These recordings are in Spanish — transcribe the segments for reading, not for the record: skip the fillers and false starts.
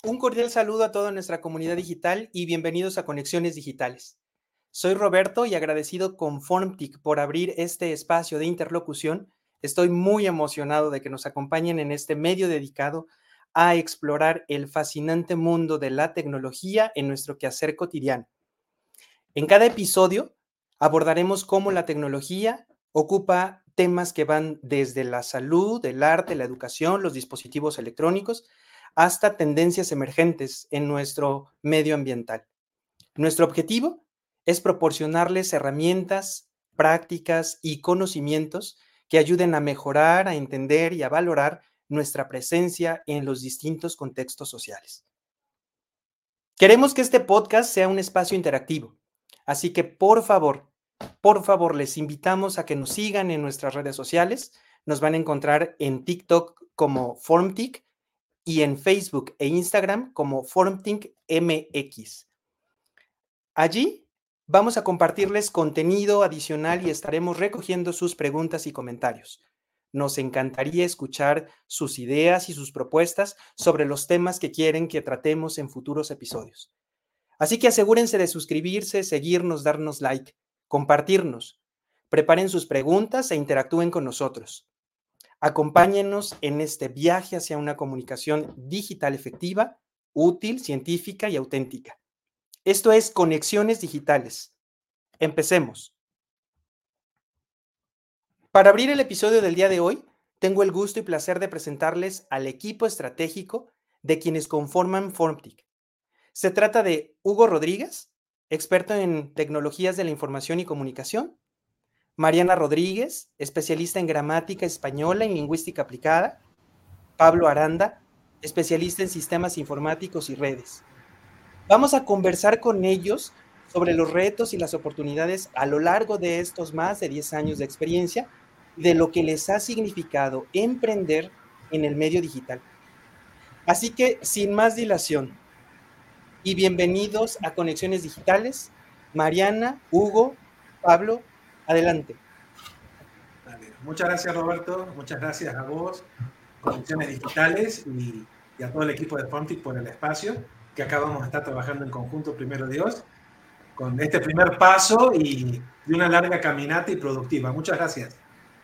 Un cordial saludo a toda nuestra comunidad digital y bienvenidos a Conexiones Digitales. Soy Roberto y agradecido con Formtic por abrir este espacio de interlocución. Estoy muy emocionado de que nos acompañen en este medio dedicado a explorar el fascinante mundo de la tecnología en nuestro quehacer cotidiano. En cada episodio abordaremos cómo la tecnología ocupa temas que van desde la salud, el arte, la educación, los dispositivos electrónicos, hasta tendencias emergentes en nuestro medio ambiental. Nuestro objetivo es proporcionarles herramientas, prácticas y conocimientos que ayuden a mejorar, a entender y a valorar nuestra presencia en los distintos contextos sociales. Queremos que este podcast sea un espacio interactivo, así que por favor, les invitamos a que nos sigan en nuestras redes sociales. Nos van a encontrar en TikTok como Formtic y en Facebook e Instagram como Formtic MX. Allí vamos a compartirles contenido adicional y estaremos recogiendo sus preguntas y comentarios. Nos encantaría escuchar sus ideas y sus propuestas sobre los temas que quieren que tratemos en futuros episodios. Así que asegúrense de suscribirse, seguirnos, darnos like, compartirnos. Preparen sus preguntas e interactúen con nosotros. Acompáñennos en este viaje hacia una comunicación digital efectiva, útil, científica y auténtica. Esto es Conexiones Digitales. Empecemos. Para abrir el episodio del día de hoy, tengo el gusto y placer de presentarles al equipo estratégico de quienes conforman Formtic. Se trata de Hugo Rodríguez, experto en tecnologías de la información y comunicación; Mariana Rodríguez, especialista en gramática española y lingüística aplicada; Pablo Aranda, especialista en sistemas informáticos y redes. Vamos a conversar con ellos sobre los retos y las oportunidades a lo largo de estos más de 10 años de experiencia y de lo que les ha significado emprender en el medio digital. Así que, sin más dilación, y bienvenidos a Conexiones Digitales. Mariana, Hugo, Pablo, adelante. Muchas gracias, Roberto. Muchas gracias a vos, Conexiones Digitales, y a todo el equipo de Formtic por el espacio, que acá vamos a estar trabajando en conjunto, primero Dios, con este primer paso y de una larga caminata y productiva. Muchas gracias.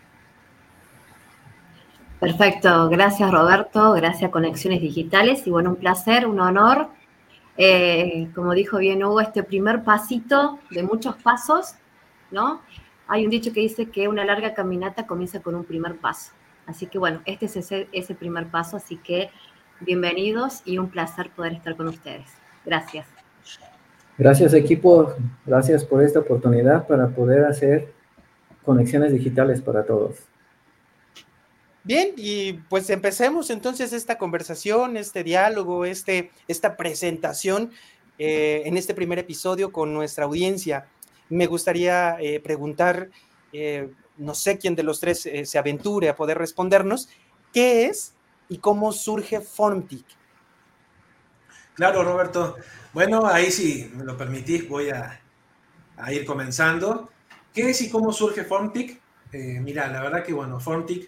Perfecto, gracias Roberto, gracias Conexiones Digitales y bueno, un placer, un honor. Como dijo bien Hugo, este primer pasito de muchos pasos, ¿no? Hay un dicho que dice que una larga caminata comienza con un primer paso. Así que bueno, este es ese primer paso, así que bienvenidos y un placer poder estar con ustedes. Gracias. Gracias equipo, gracias por esta oportunidad para poder hacer conexiones digitales para todos. Bien, y pues empecemos entonces esta conversación, este diálogo, esta presentación en este primer episodio con nuestra audiencia. Me gustaría preguntar, no sé quién de los tres se aventure a poder respondernos, ¿qué es y cómo surge Formtic? Claro, Roberto. Bueno, ahí si me lo permitís voy a ir comenzando. ¿Qué es y cómo surge Formtic? Mira, la verdad que bueno, Formtic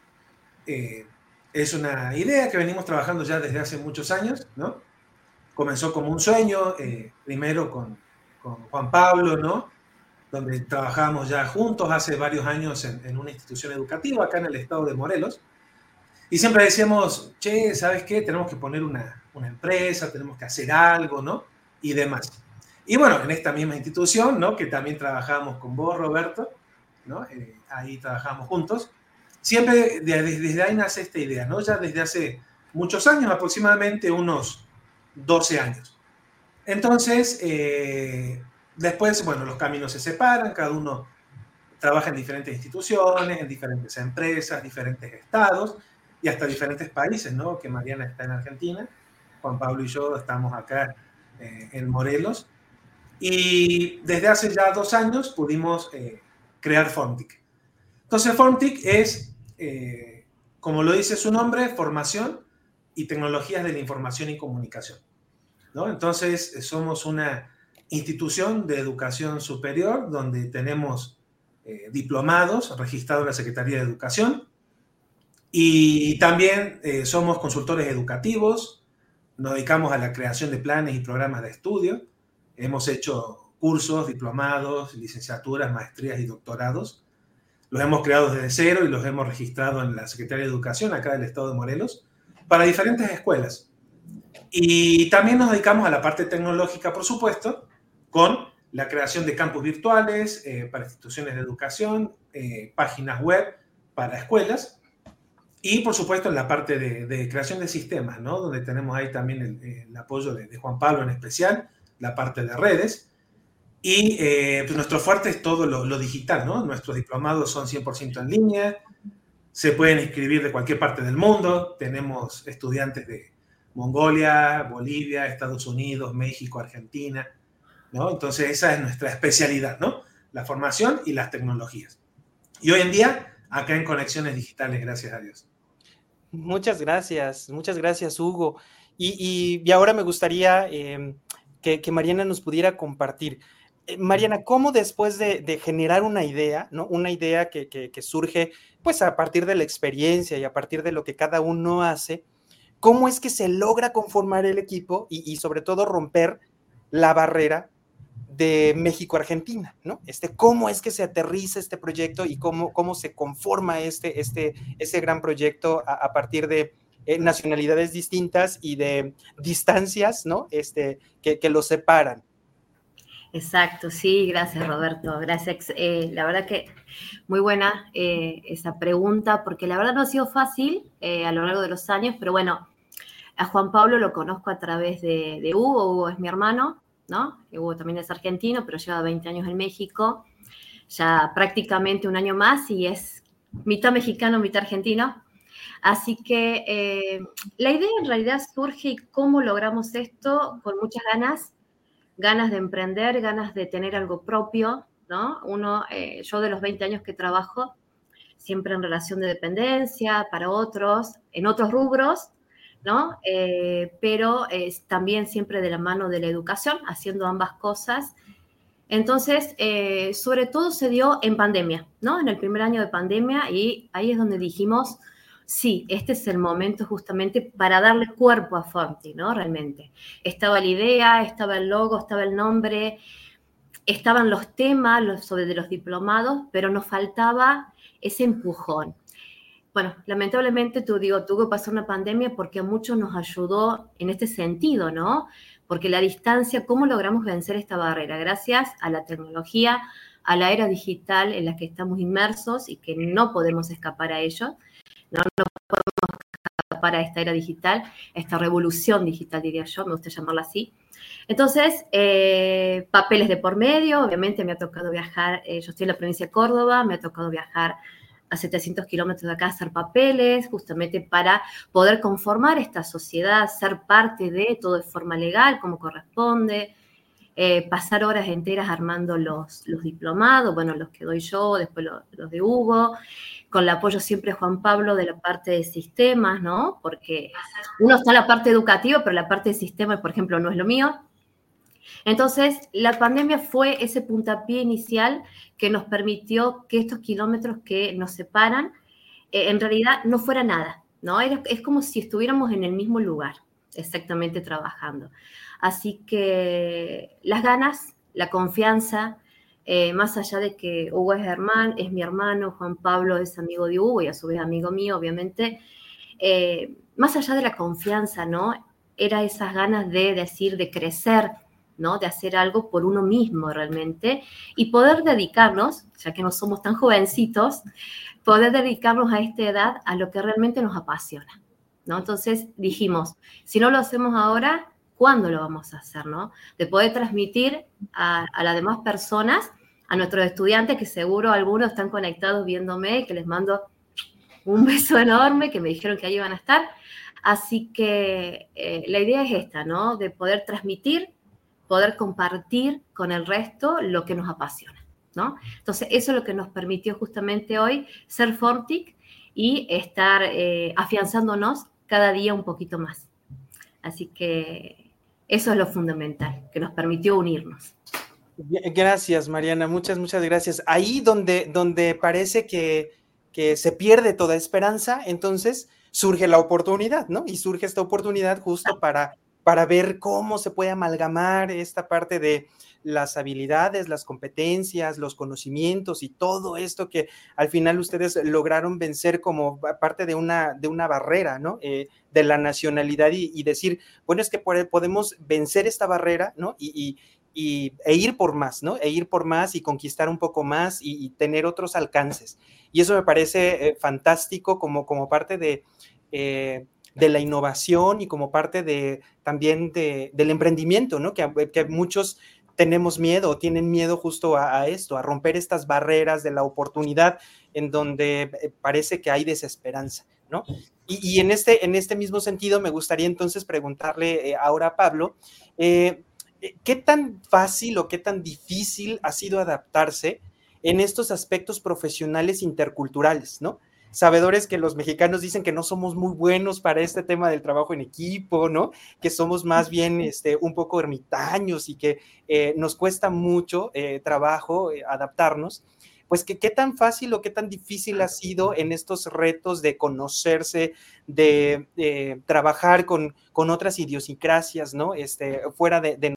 es una idea que venimos trabajando ya desde hace muchos años, ¿no? Comenzó como un sueño, primero con Juan Pablo, ¿no? Donde trabajábamos ya juntos hace varios años en una institución educativa acá en el estado de Morelos. Y siempre decíamos, che, ¿sabes qué? Tenemos que poner una empresa, tenemos que hacer algo, ¿no? Y demás. Y bueno, en esta misma institución, ¿no? Que también trabajamos con vos, Roberto, ¿no? Ahí trabajamos juntos. Siempre desde ahí nace esta idea, ¿no? Ya desde hace muchos años, aproximadamente unos 12 años. Entonces, después, bueno, los caminos se separan, cada uno trabaja en diferentes instituciones, en diferentes empresas, diferentes estados y hasta diferentes países, ¿no? Que Mariana está en Argentina, Juan Pablo y yo estamos acá en Morelos. Y desde hace ya 2 años pudimos crear Formtic. Entonces, Formtic es, como lo dice su nombre, formación y tecnologías de la información y comunicación, ¿no? Entonces, somos una institución de educación superior donde tenemos diplomados registrados en la Secretaría de Educación y también somos consultores educativos, nos dedicamos a la creación de planes y programas de estudio. Hemos hecho cursos, diplomados, licenciaturas, maestrías y doctorados. Los hemos creado desde cero y los hemos registrado en la Secretaría de Educación acá del Estado de Morelos para diferentes escuelas. Y también nos dedicamos a la parte tecnológica, por supuesto, con la creación de campus virtuales para instituciones de educación, páginas web para escuelas y, por supuesto, en la parte de creación de sistemas, ¿no? Donde tenemos ahí también el apoyo de Juan Pablo en especial, la parte de redes. Y pues nuestro fuerte es todo lo digital, ¿no? Nuestros diplomados son 100% en línea, se pueden inscribir de cualquier parte del mundo. Tenemos estudiantes de Mongolia, Bolivia, Estados Unidos, México, Argentina, ¿no? Entonces esa es nuestra especialidad, ¿no? La formación y las tecnologías. Y hoy en día, acá en Conexiones Digitales, gracias a Dios. Muchas gracias, Hugo. Y ahora me gustaría que Mariana nos pudiera compartir. Mariana, ¿cómo después de generar una idea, ¿no? Una idea que surge pues a partir de la experiencia y a partir de lo que cada uno hace, cómo es que se logra conformar el equipo y sobre todo romper la barrera de México-Argentina, ¿no? ¿Cómo es que se aterriza este proyecto y cómo se conforma este gran proyecto a partir de nacionalidades distintas y de distancias, ¿no? Que los separan? Exacto, sí, gracias Roberto, gracias. La verdad que muy buena esa pregunta, porque la verdad no ha sido fácil a lo largo de los años, pero bueno, a Juan Pablo lo conozco a través de Hugo. Hugo es mi hermano, ¿no? Hugo también es argentino, pero lleva 20 años en México, ya prácticamente un año más y es mitad mexicano, mitad argentino. Así que la idea en realidad surge y cómo logramos esto con muchas ganas de emprender, ganas de tener algo propio, ¿no? Yo de los 20 años que trabajo, siempre en relación de dependencia, para otros, en otros rubros, ¿no? Pero también siempre de la mano de la educación, haciendo ambas cosas. Entonces, sobre todo se dio en pandemia, ¿no? En el primer año de pandemia, y ahí es donde dijimos, sí, este es el momento justamente para darle cuerpo a Formtic, ¿no? Realmente. Estaba la idea, estaba el logo, estaba el nombre, estaban los temas sobre los diplomados, pero nos faltaba ese empujón. Bueno, lamentablemente tuvo que pasar una pandemia porque a muchos nos ayudó en este sentido, ¿no? Porque la distancia, ¿cómo logramos vencer esta barrera? Gracias a la tecnología, a la era digital en la que estamos inmersos y que no podemos escapar a ello. No podemos escapar a esta era digital, esta revolución digital, diría yo, me gusta llamarla así. Entonces, papeles de por medio, obviamente me ha tocado viajar, yo estoy en la provincia de Córdoba, me ha tocado viajar a 700 kilómetros de acá a hacer papeles, justamente para poder conformar esta sociedad, ser parte de todo de forma legal, como corresponde, pasar horas enteras armando los diplomados, bueno, los que doy yo, después los de Hugo, con el apoyo siempre de Juan Pablo de la parte de sistemas, ¿no? Porque uno está en la parte educativa, pero la parte de sistemas, por ejemplo, no es lo mío. Entonces, la pandemia fue ese puntapié inicial que nos permitió que estos kilómetros que nos separan, en realidad no fuera nada, ¿no? Es como si estuviéramos en el mismo lugar, exactamente trabajando. Así que las ganas, la confianza, más allá de que Hugo es mi hermano, Juan Pablo es amigo de Hugo y a su vez amigo mío, obviamente, más allá de la confianza, ¿no? Era esas ganas de decir, de crecer, ¿no? De hacer algo por uno mismo realmente y poder dedicarnos, ya que no somos tan jovencitos, poder dedicarnos a esta edad a lo que realmente nos apasiona, ¿no? Entonces dijimos, si no lo hacemos ahora, ¿cuándo lo vamos a hacer, no? De poder transmitir a las demás personas, a nuestros estudiantes, que seguro algunos están conectados viéndome, que les mando un beso enorme, que me dijeron que ahí iban a estar. Así que la idea es esta, ¿no? De poder transmitir, poder compartir con el resto lo que nos apasiona, ¿no? Entonces, eso es lo que nos permitió justamente hoy ser Formtic y estar afianzándonos cada día un poquito más. Así que eso es lo fundamental, que nos permitió unirnos. Gracias, Mariana, muchas gracias. Ahí donde parece que se pierde toda esperanza, entonces surge la oportunidad, ¿no? Y surge esta oportunidad justo para para ver cómo se puede amalgamar esta parte de las habilidades, las competencias, los conocimientos y todo esto que al final ustedes lograron vencer como parte de una barrera, ¿no? De la nacionalidad y decir, bueno, es que podemos vencer esta barrera, ¿no? E ir por más, ¿no? E ir por más y conquistar un poco más y tener otros alcances. Y eso me parece fantástico como parte de la innovación y como parte también del emprendimiento, ¿no? Que muchos tenemos miedo, tienen miedo justo a esto, a romper estas barreras de la oportunidad en donde parece que hay desesperanza, ¿no? Y en este mismo sentido me gustaría entonces preguntarle ahora a Pablo, ¿qué tan fácil o qué tan difícil ha sido adaptarse en estos aspectos profesionales interculturales, ¿no? Sabedores que los mexicanos dicen que no somos muy buenos para este tema del trabajo en equipo, ¿no? Que somos más bien un poco ermitaños y que nos cuesta mucho trabajo adaptarnos. Pues ¿qué tan fácil o qué tan difícil ha sido en estos retos de conocerse, de trabajar con otras idiosincrasias, ¿no? Fuera de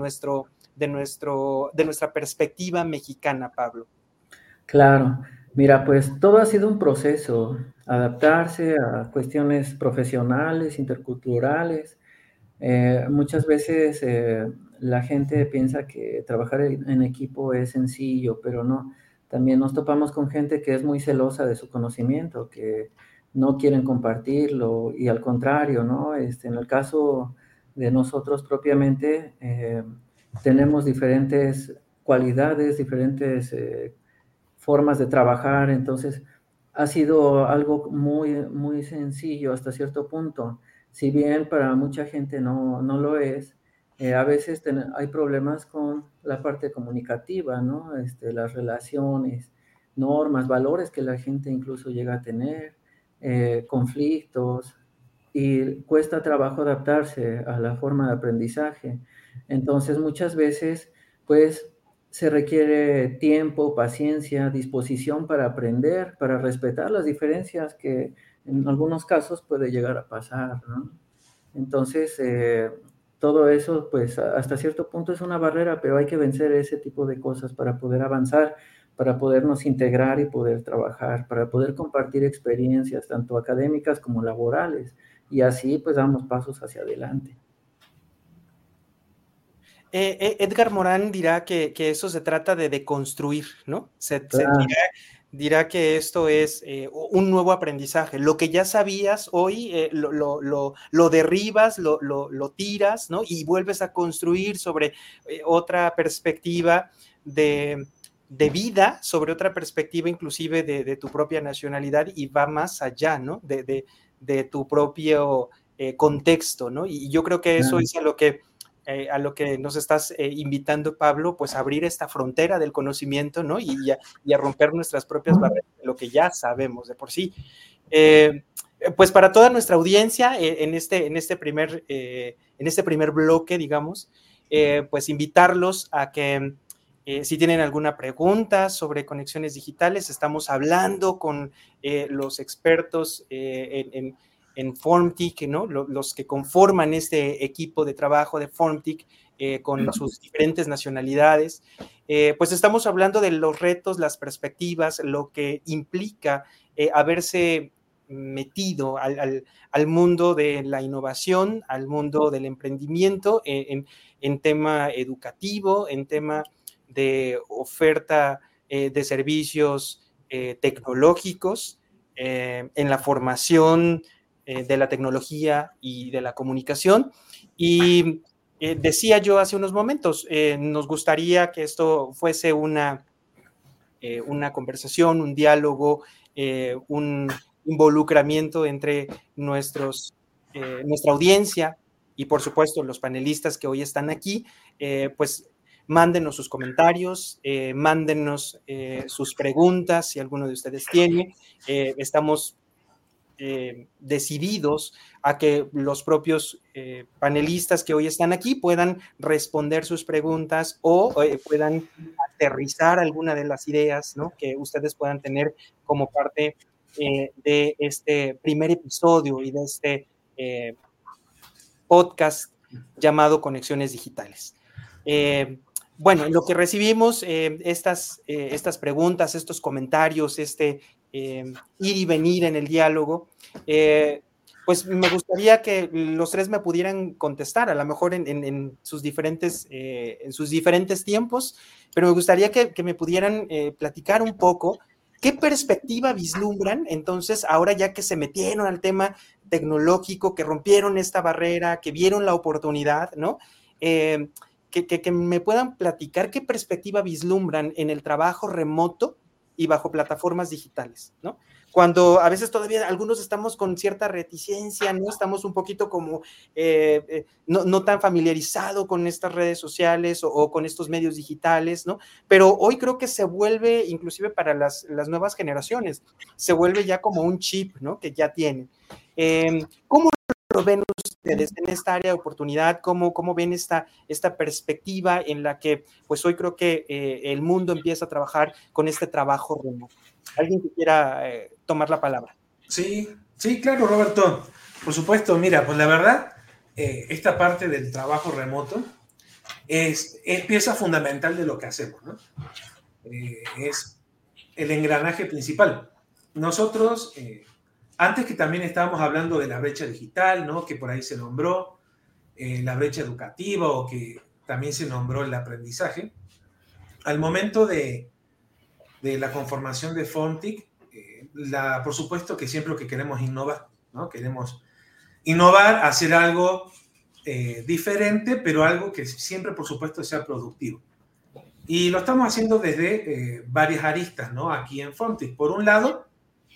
nuestra perspectiva mexicana, Pablo. Claro, mira, pues todo ha sido un proceso, adaptarse a cuestiones profesionales, interculturales. Muchas veces la gente piensa que trabajar en equipo es sencillo, pero no. También nos topamos con gente que es muy celosa de su conocimiento, que no quieren compartirlo y al contrario, ¿no? En el caso de nosotros propiamente, tenemos diferentes cualidades, diferentes formas de trabajar, entonces ha sido algo muy, muy sencillo hasta cierto punto. Si bien para mucha gente no lo es, a veces hay problemas con la parte comunicativa, ¿no? Las relaciones, normas, valores que la gente incluso llega a tener, conflictos, y cuesta trabajo adaptarse a la forma de aprendizaje. Entonces, muchas veces, pues, se requiere tiempo, paciencia, disposición para aprender, para respetar las diferencias que en algunos casos puede llegar a pasar, ¿no? Entonces, todo eso, pues, hasta cierto punto es una barrera, pero hay que vencer ese tipo de cosas para poder avanzar, para podernos integrar y poder trabajar, para poder compartir experiencias, tanto académicas como laborales, y así, pues, damos pasos hacia adelante. Edgar Morán dirá que eso se trata de deconstruir, ¿no? Claro. Dirá que esto es un nuevo aprendizaje. Lo que ya sabías hoy lo derribas, lo tiras, ¿no? Y vuelves a construir sobre otra perspectiva de vida, sobre otra perspectiva inclusive de tu propia nacionalidad y va más allá, ¿no? De tu propio contexto, ¿no? Y yo creo que eso es a lo que nos estás invitando, Pablo, pues a abrir esta frontera del conocimiento, ¿no? Y a romper nuestras propias barreras de lo que ya sabemos de por sí. Pues para toda nuestra audiencia, en este primer bloque, digamos, pues invitarlos a que si tienen alguna pregunta sobre conexiones digitales, estamos hablando con los expertos en FormTIC, ¿no? Los que conforman este equipo de trabajo de FormTIC con sus diferentes nacionalidades. Pues estamos hablando de los retos, las perspectivas, lo que implica haberse metido al mundo de la innovación, al mundo del emprendimiento, en tema educativo, en tema de oferta de servicios tecnológicos, en la formación de la tecnología y de la comunicación. Y decía yo hace unos momentos, nos gustaría que esto fuese una conversación, un diálogo, un involucramiento entre nuestra audiencia y por supuesto los panelistas que hoy están aquí, pues mándenos sus comentarios, mándenos sus preguntas si alguno de ustedes tiene. Estamos decididos a que los propios panelistas que hoy están aquí puedan responder sus preguntas o puedan aterrizar alguna de las ideas, ¿no? Que ustedes puedan tener como parte de este primer episodio y de este podcast llamado Conexiones Digitales. Bueno, en lo que recibimos estas preguntas, estos comentarios, ir y venir en el diálogo, pues me gustaría que los tres me pudieran contestar, a lo mejor en sus diferentes tiempos, pero me gustaría que me pudieran platicar un poco qué perspectiva vislumbran, entonces, ahora ya que se metieron al tema tecnológico, que rompieron esta barrera, que vieron la oportunidad, ¿no? Que me puedan platicar qué perspectiva vislumbran en el trabajo remoto y bajo plataformas digitales, ¿no? Cuando a veces todavía algunos estamos con cierta reticencia, ¿no? Estamos un poquito como no tan familiarizado con estas redes sociales o con estos medios digitales, ¿no? Pero hoy creo que se vuelve, inclusive para las nuevas generaciones, se vuelve ya como un chip, ¿no? Que ya tienen. ¿Cómo lo ven ustedes en esta área de oportunidad? ¿Cómo ven esta perspectiva en la que, pues hoy creo que el mundo empieza a trabajar con este trabajo remoto? ¿Alguien que quiera tomar la palabra? Sí, claro, Roberto. Por supuesto, mira, pues la verdad, esta parte del trabajo remoto es pieza fundamental de lo que hacemos, ¿no? Es el engranaje principal. Nosotros, antes que también estábamos hablando de la brecha digital, ¿no? Que por ahí se nombró, la brecha educativa, o que también se nombró el aprendizaje. Al momento de la conformación de FormTIC, por supuesto que siempre lo que queremos innovar, ¿no? Queremos innovar, hacer algo diferente, pero algo que siempre, por supuesto, sea productivo. Y lo estamos haciendo desde varias aristas, ¿no? Aquí en FormTIC. Por un lado,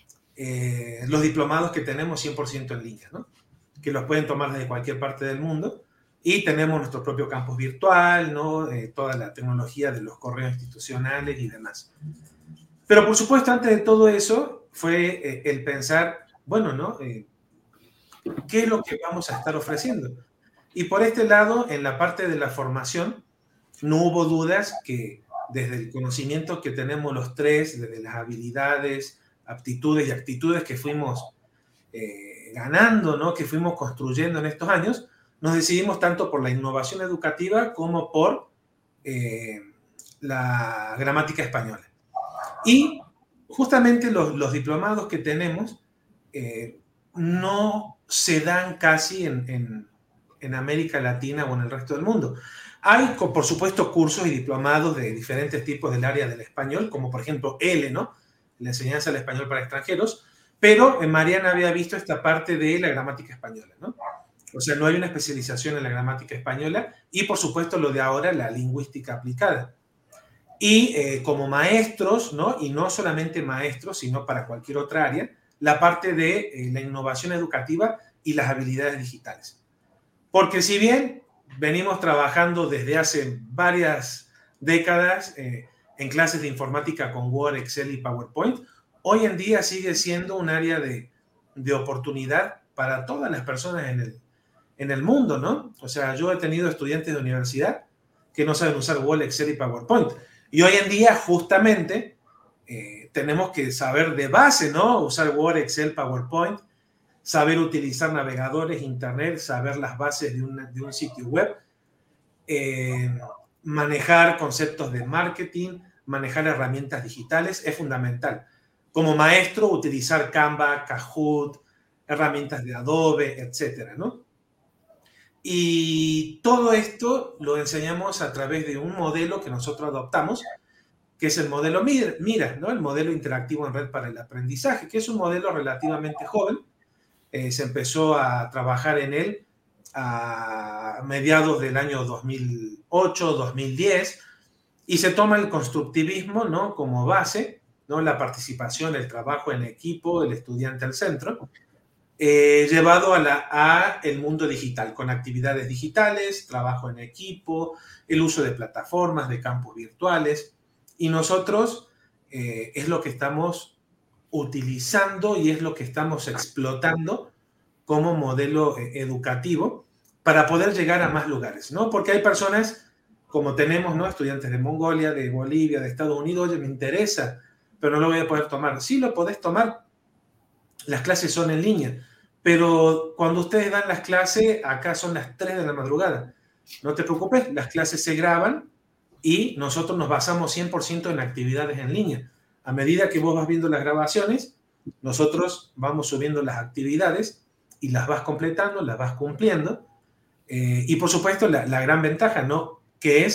los diplomados que tenemos 100% en línea, ¿no? Que los pueden tomar desde cualquier parte del mundo. Y tenemos nuestro propio campus virtual, ¿no? Toda la tecnología de los correos institucionales y demás. Pero, por supuesto, antes de todo eso, fue el pensar, bueno, ¿no? ¿Qué es lo que vamos a estar ofreciendo? Y por este lado, en la parte de la formación, no hubo dudas que desde el conocimiento que tenemos los tres, desde las habilidades, aptitudes y actitudes que fuimos ganando, ¿no? Que fuimos construyendo en estos años, nos decidimos tanto por la innovación educativa como por la gramática española. Y justamente los diplomados que tenemos no se dan casi en América Latina o en el resto del mundo. Hay, por supuesto, cursos y diplomados de diferentes tipos del área del español, como por ejemplo L, ¿no? La enseñanza del español para extranjeros, pero Mariana había visto esta parte de la gramática española, ¿no? O sea, no hay una especialización en la gramática española y, por supuesto, lo de ahora, la lingüística aplicada. Y como maestros, ¿no? Y no solamente maestros, sino para cualquier otra área, la parte de la innovación educativa y las habilidades digitales. Porque si bien venimos trabajando desde hace varias décadas en clases de informática con Word, Excel y PowerPoint, hoy en día sigue siendo un área de oportunidad para todas las personas en el mundo, ¿no? O sea, yo he tenido estudiantes de universidad que no saben usar Word, Excel y PowerPoint. Y hoy en día, justamente, tenemos que saber de base, ¿no? Usar Word, Excel, PowerPoint, saber utilizar navegadores, internet, saber las bases de un sitio web, manejar conceptos de marketing, manejar herramientas digitales, es fundamental. Como maestro, utilizar Canva, Kahoot, herramientas de Adobe, etcétera, ¿no? Y todo esto lo enseñamos a través de un modelo que nosotros adoptamos, que es el modelo MIRA, ¿no? El modelo interactivo en red para el aprendizaje, que es un modelo relativamente joven. Se empezó a trabajar en él a mediados del año 2008, 2010, y se toma el constructivismo, ¿no? Como base, ¿no? La participación, el trabajo en equipo, el estudiante al centro, llevado a el mundo digital, con actividades digitales, trabajo en equipo, el uso de plataformas, de campos virtuales, y nosotros es lo que estamos utilizando y es lo que estamos explotando como modelo educativo para poder llegar a más lugares, ¿no? Porque hay personas, como tenemos, ¿no? Estudiantes de Mongolia, de Bolivia, de Estados Unidos, oye, me interesa, pero no lo voy a poder tomar. Sí lo podés tomar, las clases son en línea, pero cuando ustedes dan las clases, acá son las 3 de la madrugada. No te preocupes, las clases se graban y nosotros nos basamos 100% en actividades en línea. A medida que vos vas viendo las grabaciones, nosotros vamos subiendo las actividades y las vas completando, las vas cumpliendo. Y por supuesto, la gran ventaja, ¿no? Que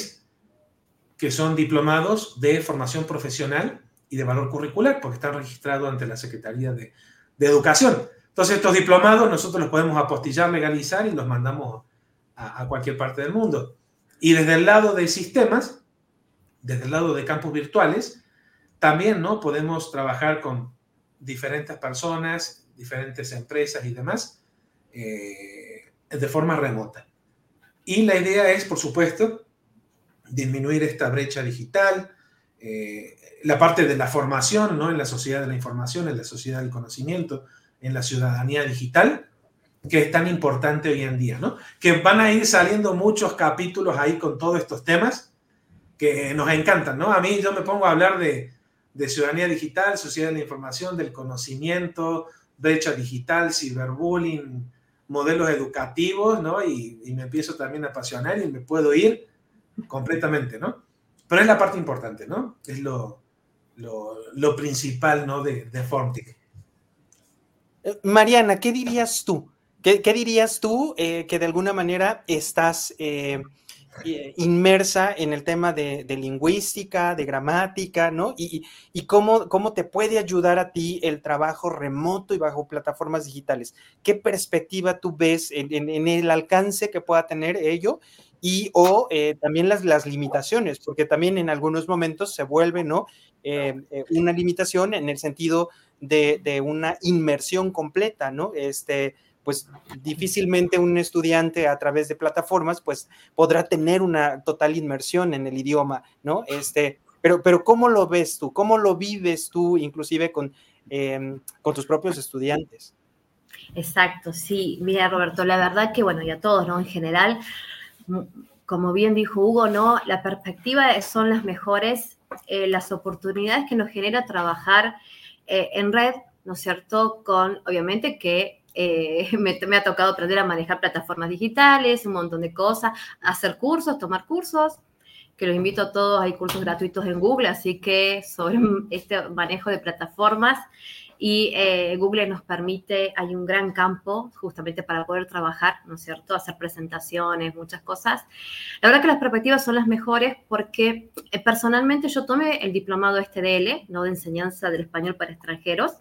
son diplomados de formación profesional y de valor curricular, porque están registrados ante la Secretaría de Educación. Entonces, estos diplomados nosotros los podemos apostillar, legalizar y los mandamos a cualquier parte del mundo. Y desde el lado de sistemas, desde el lado de campus virtuales, también, ¿no? Podemos trabajar con diferentes personas, diferentes empresas y demás, de forma remota. Y la idea es, por supuesto, disminuir esta brecha digital, la parte de la formación, ¿no? En la sociedad de la información, en la sociedad del conocimiento, en la ciudadanía digital, que es tan importante hoy en día, ¿no? Que van a ir saliendo muchos capítulos ahí con todos estos temas que nos encantan, ¿no? A mí yo me pongo a hablar de ciudadanía digital, sociedad de la información, del conocimiento, brecha digital, ciberbullying, modelos educativos, ¿no? Y me empiezo también a apasionar y me puedo ir completamente, ¿no? Pero es la parte importante, ¿no? Es lo principal, ¿no? De FormTIC. Mariana, ¿qué dirías tú? ¿Qué dirías tú que de alguna manera estás inmersa en el tema de lingüística, de gramática, ¿no? Y cómo te puede ayudar a ti el trabajo remoto y bajo plataformas digitales. ¿Qué perspectiva tú ves en el alcance que pueda tener ello? O también las limitaciones, porque también en algunos momentos se vuelve, ¿no? Una limitación en el sentido de una inmersión completa, ¿no? Pues difícilmente un estudiante a través de pues podrá tener una total inmersión en el idioma, ¿no? Pero ¿cómo lo ves tú? ¿Cómo lo vives tú, inclusive con tus propios estudiantes? Exacto, sí. Mira, Roberto, la verdad que, bueno, y a todos, ¿no? En general, como bien dijo Hugo, ¿no? La perspectiva son las mejores, las oportunidades que nos genera trabajar en red, ¿no es cierto? Obviamente que me ha tocado aprender a manejar plataformas digitales, un montón de cosas, hacer cursos, tomar cursos, que los invito a todos, hay cursos gratuitos en Google, así que sobre este manejo de plataformas, y Google nos permite, hay un gran campo justamente para poder trabajar, ¿no es cierto? Hacer presentaciones, muchas cosas. La verdad que las perspectivas son las mejores porque personalmente yo tomé el diplomado DL, ¿no? De enseñanza del español para extranjeros,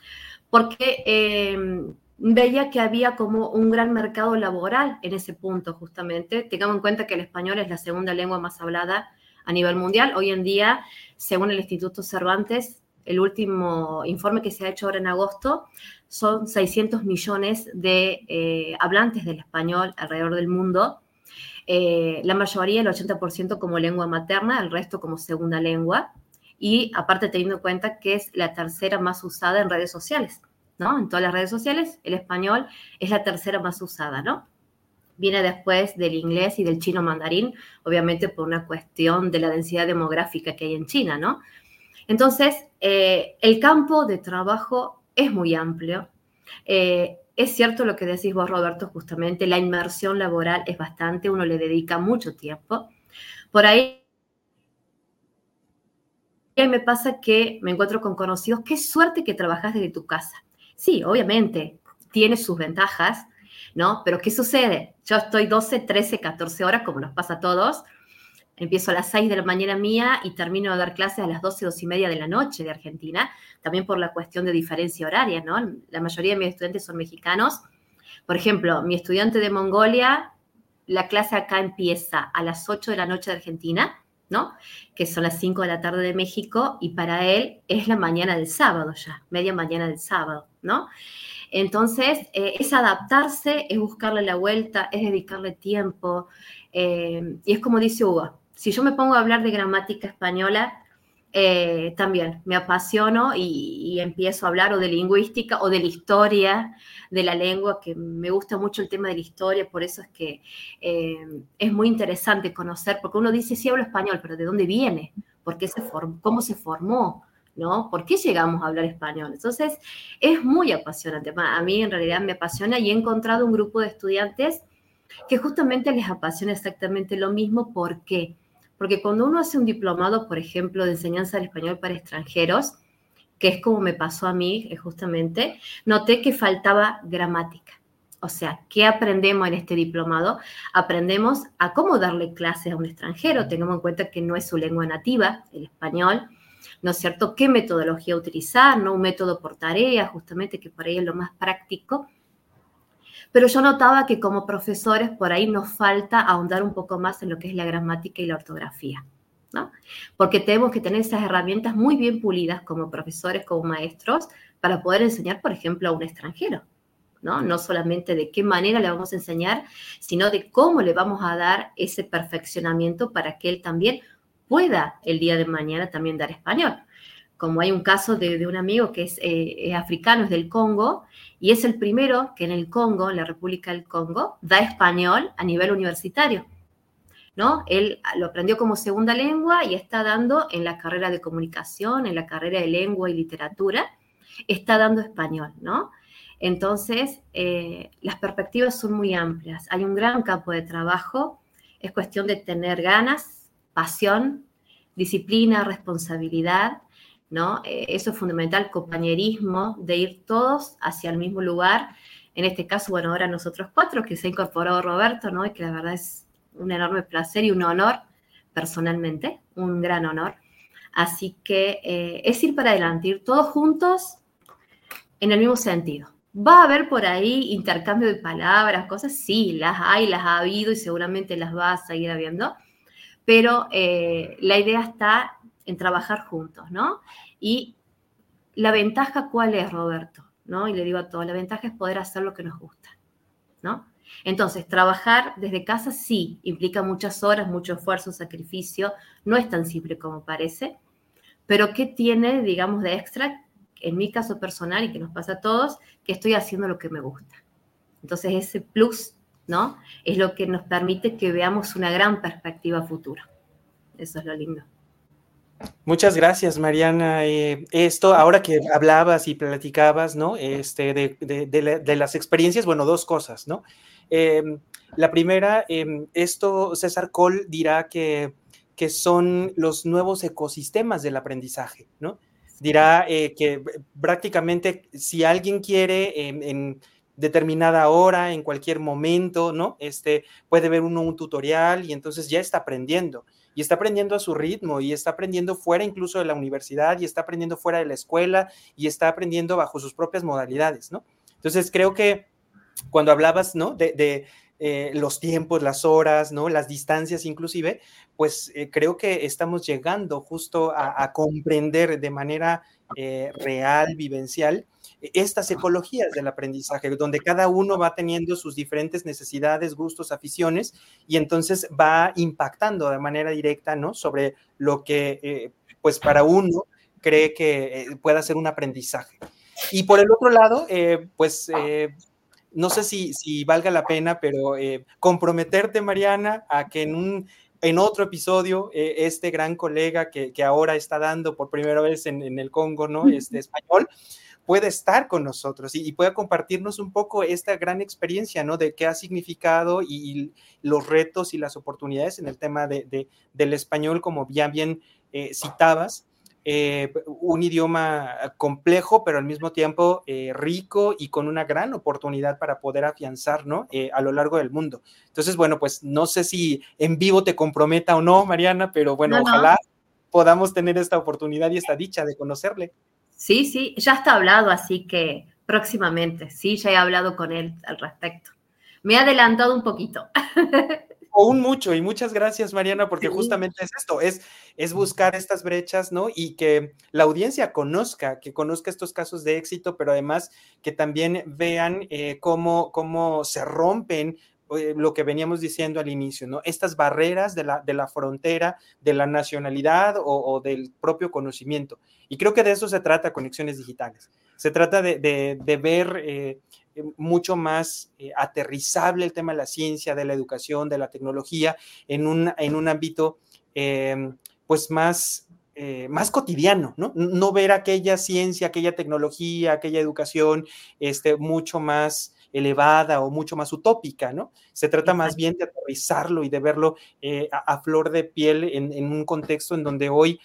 porque veía que había como un gran mercado laboral en ese punto justamente. Tengamos en cuenta que el español es la segunda lengua más hablada a nivel mundial. Hoy en día, según el Instituto Cervantes, el último informe que se ha hecho ahora en agosto, son 600 millones de hablantes del español alrededor del mundo. La mayoría, el 80% como lengua materna, el resto como segunda lengua. Y aparte teniendo en cuenta que es la tercera más usada en redes sociales, ¿no? En todas las redes sociales, el español es la tercera más usada, ¿no? Viene después del inglés y del chino mandarín, obviamente por una cuestión de la densidad demográfica que hay en China, ¿no? Entonces, el campo de trabajo es muy amplio. Es cierto lo que decís vos, Roberto, justamente, la inmersión laboral es bastante, uno le dedica mucho tiempo. Por ahí me pasa que me encuentro con conocidos, qué suerte que trabajas desde tu casa. Sí, obviamente, tiene sus ventajas, ¿no? Pero ¿qué sucede? Yo estoy 12, 13, 14 horas, como nos pasa a todos. Empiezo a las 6 de la mañana mía y termino de dar clases a las 12, 12 y media de la noche de Argentina, también por la cuestión de diferencia horaria, ¿no? La mayoría de mis estudiantes son mexicanos. Por ejemplo, mi estudiante de Mongolia, la clase acá empieza a las 8 de la noche de Argentina, ¿no? Que son las 5 de la tarde de México, y para él es la mañana del sábado ya, media mañana del sábado, ¿no? Entonces, es adaptarse, es buscarle la vuelta, es dedicarle tiempo, y es como dice Hugo, si yo me pongo a hablar de gramática española, también me apasiono y empiezo a hablar o de lingüística o de la historia de la lengua, que me gusta mucho el tema de la historia, por eso es que es muy interesante conocer, porque uno dice, sí hablo español, pero ¿de dónde viene? ¿Por qué cómo se formó? ¿no? ¿Por qué llegamos a hablar español? Entonces, es muy apasionante. A mí en realidad me apasiona y he encontrado un grupo de estudiantes que justamente les apasiona exactamente lo mismo. ¿Por qué? Porque cuando uno hace un diplomado, por ejemplo, de enseñanza del español para extranjeros, que es como me pasó a mí justamente, noté que faltaba gramática. O sea, ¿qué aprendemos en este diplomado? Aprendemos a cómo darle clases a un extranjero. Tengamos en cuenta que no es su lengua nativa, el español, ¿no es cierto? ¿Qué metodología utilizar? ¿No? Un método por tarea, justamente, que por ahí es lo más práctico. Pero yo notaba que como profesores por ahí nos falta ahondar un poco más en lo que es la gramática y la ortografía, ¿no? Porque tenemos que tener esas herramientas muy bien pulidas como profesores, como maestros, para poder enseñar, por ejemplo, a un extranjero, ¿no? No solamente de qué manera le vamos a enseñar, sino de cómo le vamos a dar ese perfeccionamiento para que él también pueda el día de mañana también dar español. Como hay un caso de un amigo que es africano, es del Congo, y es el primero que en el Congo, en la República del Congo, da español a nivel universitario, ¿no? Él lo aprendió como segunda lengua y está dando en la carrera de comunicación, en la carrera de lengua y literatura, está dando español, ¿no? Entonces, las perspectivas son muy amplias, hay un gran campo de trabajo, es cuestión de tener ganas, pasión, disciplina, responsabilidad, ¿no? Eso es fundamental, compañerismo, de ir todos hacia el mismo lugar. En este caso, bueno, ahora nosotros 4, que se ha incorporado Roberto, ¿no? Y que la verdad es un enorme placer y un honor, personalmente, un gran honor. Así que es ir para adelante, ir todos juntos en el mismo sentido. ¿Va a haber por ahí intercambio de palabras, cosas? Sí, las hay, las ha habido y seguramente las va a seguir habiendo, pero la idea está en trabajar juntos, ¿no? Y la ventaja, ¿cuál es, Roberto? ¿No? Y le digo a todos, la ventaja es poder hacer lo que nos gusta, ¿no? Entonces, trabajar desde casa sí implica muchas horas, mucho esfuerzo, sacrificio, no es tan simple como parece, pero ¿qué tiene, digamos, de extra? En mi caso personal y que nos pasa a todos, que estoy haciendo lo que me gusta. Entonces, ese plus, ¿no? Es lo que nos permite que veamos una gran perspectiva futura. Eso es lo lindo. Muchas gracias, Mariana. Esto, ahora que hablabas y platicabas, ¿no? De las experiencias, bueno, dos cosas, ¿no? La primera, esto César Coll dirá que son los nuevos ecosistemas del aprendizaje, ¿no? Dirá que prácticamente si alguien quiere en determinada hora, en cualquier momento, ¿no? Puede ver un tutorial y entonces ya está aprendiendo. Y está aprendiendo a su ritmo, y está aprendiendo fuera incluso de la universidad, y está aprendiendo fuera de la escuela, y está aprendiendo bajo sus propias modalidades, ¿no? Entonces creo que cuando hablabas, ¿no? de los tiempos, las horas, ¿no? Las distancias inclusive, pues creo que estamos llegando justo a comprender de manera real, vivencial, estas ecologías del aprendizaje, donde cada uno va teniendo sus diferentes necesidades, gustos, aficiones, y entonces va impactando de manera directa, ¿no? Sobre lo que, pues para uno cree que pueda ser un aprendizaje. Y por el otro lado, no sé si valga la pena, pero comprometerte, Mariana, a que en otro episodio, este gran colega que ahora está dando por primera vez en el Congo, ¿no? Español, puede estar con nosotros y pueda compartirnos un poco esta gran experiencia, ¿no? De qué ha significado y los retos y las oportunidades en el tema del español, como ya bien citabas. Un idioma complejo, pero al mismo tiempo rico y con una gran oportunidad para poder afianzar, ¿no? A lo largo del mundo. Entonces, bueno, pues no sé si en vivo te comprometa o no, Mariana, pero bueno, ojalá podamos tener esta oportunidad y esta dicha de conocerle. Sí, sí, ya está hablado, así que próximamente, sí, ya he hablado con él al respecto. Me he adelantado un poquito. Aún mucho, y muchas gracias, Mariana, porque justamente es esto, es buscar estas brechas, ¿no? Y que la audiencia conozca estos casos de éxito, pero además que también vean cómo se rompen lo que veníamos diciendo al inicio, ¿no? Estas barreras de la frontera, de la nacionalidad o del propio conocimiento. Y creo que de eso se trata Conexiones Digitales. Se trata de ver mucho más aterrizable el tema de la ciencia, de la educación, de la tecnología, en un ámbito pues más más cotidiano, ¿no? No ver aquella ciencia, aquella tecnología, aquella educación mucho más elevada o mucho más utópica, ¿no? Se trata más bien de aterrizarlo y de verlo a flor de piel en un contexto en donde hoy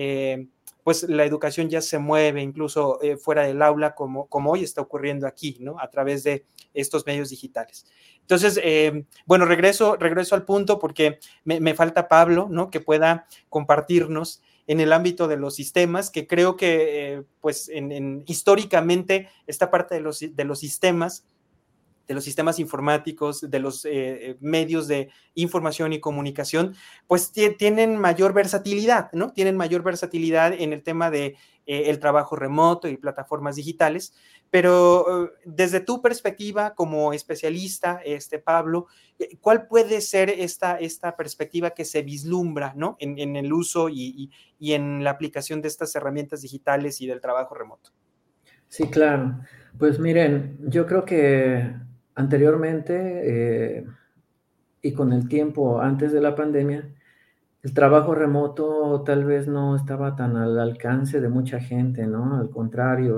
pues la educación ya se mueve incluso fuera del aula como hoy está ocurriendo aquí, ¿no? A través de estos medios digitales. Entonces, bueno, regreso al punto porque me falta Pablo, ¿no? Que pueda compartirnos en el ámbito de los sistemas, que creo que pues históricamente esta parte de los sistemas informáticos, de los medios de información y comunicación, pues tienen mayor versatilidad, ¿no? Tienen mayor versatilidad en el tema de el trabajo remoto y plataformas digitales, pero desde tu perspectiva como especialista, Pablo, ¿cuál puede ser esta perspectiva que se vislumbra, ¿no? en el uso y en la aplicación de estas herramientas digitales y del trabajo remoto? Sí, claro. Pues miren, yo creo que anteriormente y con el tiempo antes de la pandemia, el trabajo remoto tal vez no estaba tan al alcance de mucha gente, ¿no? Al contrario,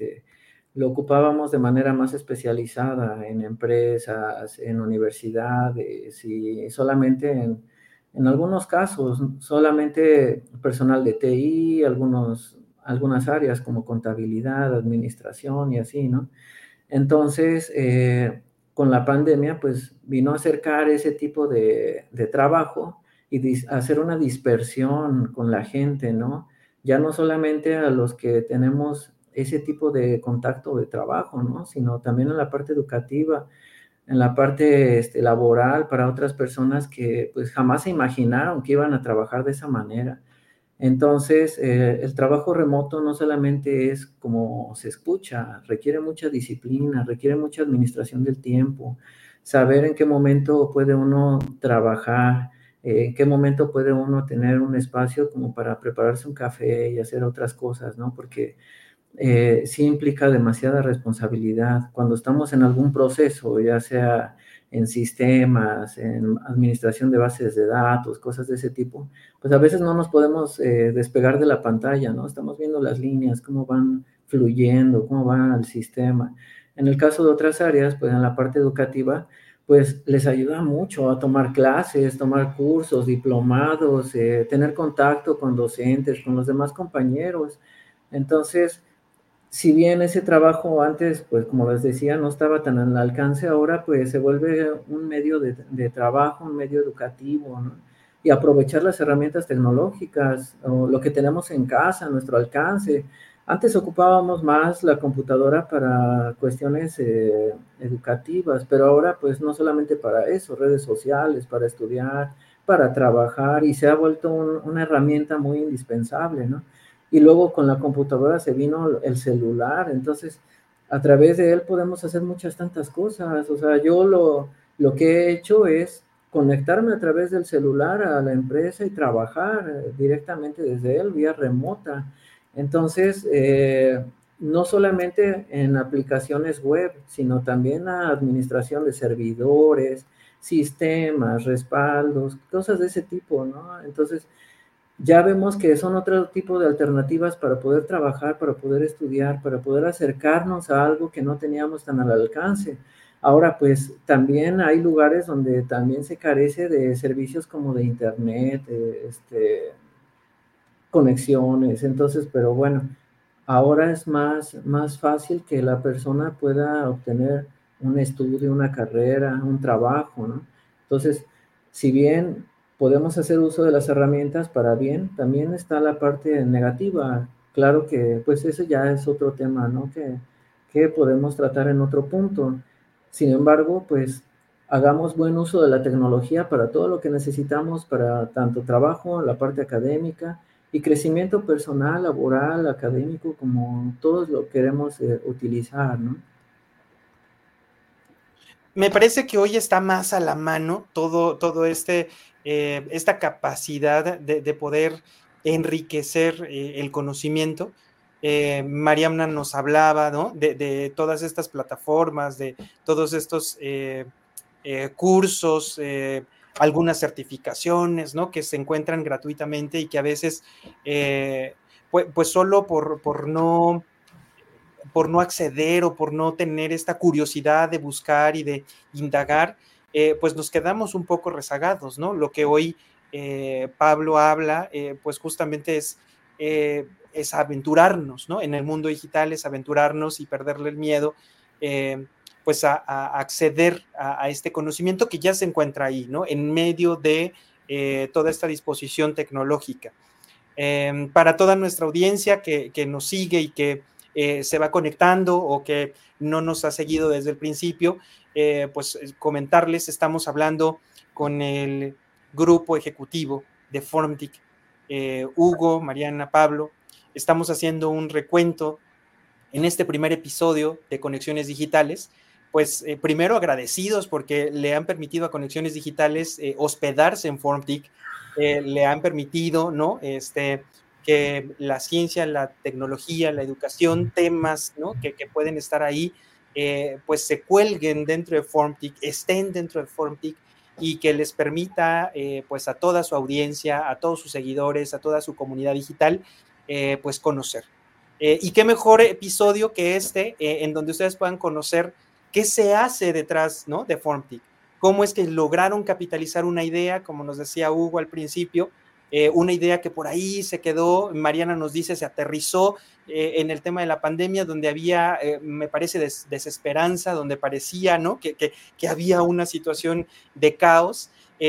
lo ocupábamos de manera más especializada en empresas, en universidades y solamente en algunos casos, solamente personal de TI, algunas áreas como contabilidad, administración y así, ¿no? Entonces, con la pandemia, pues vino a acercar ese tipo de trabajo y hacer una dispersión con la gente, ¿no? Ya no solamente a los que tenemos ese tipo de contacto de trabajo, ¿no? Sino también en la parte educativa, en la parte laboral para otras personas que pues jamás se imaginaron que iban a trabajar de esa manera. Entonces, el trabajo remoto no solamente es como se escucha, requiere mucha disciplina, requiere mucha administración del tiempo, saber en qué momento puede uno trabajar, en qué momento puede uno tener un espacio como para prepararse un café y hacer otras cosas, ¿no? Porque sí implica demasiada responsabilidad. Cuando estamos en algún proceso, ya sea en sistemas, en administración de bases de datos, cosas de ese tipo, pues a veces no nos podemos despegar de la pantalla, ¿no? Estamos viendo las líneas, cómo van fluyendo, cómo va el sistema. En el caso de otras áreas, pues en la parte educativa, pues les ayuda mucho a tomar clases, tomar cursos, diplomados, tener contacto con docentes, con los demás compañeros. Entonces, si bien ese trabajo antes, pues como les decía, no estaba tan al alcance, ahora pues se vuelve un medio de trabajo, un medio educativo, ¿no? Y aprovechar las herramientas tecnológicas o lo que tenemos en casa, a nuestro alcance. Antes ocupábamos más la computadora para cuestiones educativas, pero ahora pues no solamente para eso, redes sociales, para estudiar, para trabajar, y se ha vuelto una herramienta muy indispensable, ¿no? Y luego con la computadora se vino el celular, entonces a través de él podemos hacer muchas tantas cosas. O sea, yo lo que he hecho es conectarme a través del celular a la empresa y trabajar directamente desde él, vía remota. Entonces, no solamente en aplicaciones web, sino también a administración de servidores, sistemas, respaldos, cosas de ese tipo, ¿no? Entonces, ya vemos que son otro tipo de alternativas para poder trabajar, para poder estudiar, para poder acercarnos a algo que no teníamos tan al alcance. Ahora, pues también hay lugares donde también se carece de servicios como de internet, conexiones, entonces, pero bueno, ahora es más fácil que la persona pueda obtener un estudio, una carrera, un trabajo, ¿no? Entonces, si bien podemos hacer uso de las herramientas para bien, también está la parte negativa. Claro que, pues ese ya es otro tema, ¿no? Que podemos tratar en otro punto. Sin embargo, pues hagamos buen uso de la tecnología para todo lo que necesitamos, para tanto trabajo, la parte académica, y crecimiento personal, laboral, académico, como todos lo queremos utilizar, ¿no? Me parece que hoy está más a la mano todo esta capacidad de poder enriquecer el conocimiento. Mariamna nos hablaba, ¿no? De todas estas plataformas, de todos estos cursos, algunas certificaciones, ¿no? Que se encuentran gratuitamente y que a veces, pues solo por no acceder o por no tener esta curiosidad de buscar y de indagar, pues nos quedamos un poco rezagados, ¿no? Lo que hoy Pablo habla, pues justamente es aventurarnos, ¿no? En el mundo digital es aventurarnos y perderle el miedo, pues a acceder a este conocimiento que ya se encuentra ahí, ¿no? En medio de toda esta disposición tecnológica. Para toda nuestra audiencia que nos sigue y que se va conectando o que no nos ha seguido desde el principio, pues comentarles, estamos hablando con el grupo ejecutivo de FormTIC, Hugo, Mariana, Pablo. Estamos haciendo un recuento en este primer episodio de Conexiones Digitales, pues primero agradecidos porque le han permitido a Conexiones Digitales hospedarse en FormTIC, le han permitido, ¿no? Que la ciencia, la tecnología, la educación, temas, ¿no? que pueden estar ahí, pues se cuelguen dentro de FormTIC, estén dentro de FormTIC y que les permita, pues a toda su audiencia, a todos sus seguidores, a toda su comunidad digital, pues conocer. Y qué mejor episodio que en donde ustedes puedan conocer qué se hace detrás, ¿no? de FormTIC, cómo es que lograron capitalizar una idea, como nos decía Hugo al principio, una idea que por ahí se quedó, Mariana nos dice, se aterrizó en el tema de la pandemia, donde había, me parece, desesperanza, donde parecía, ¿no? que había una situación de caos,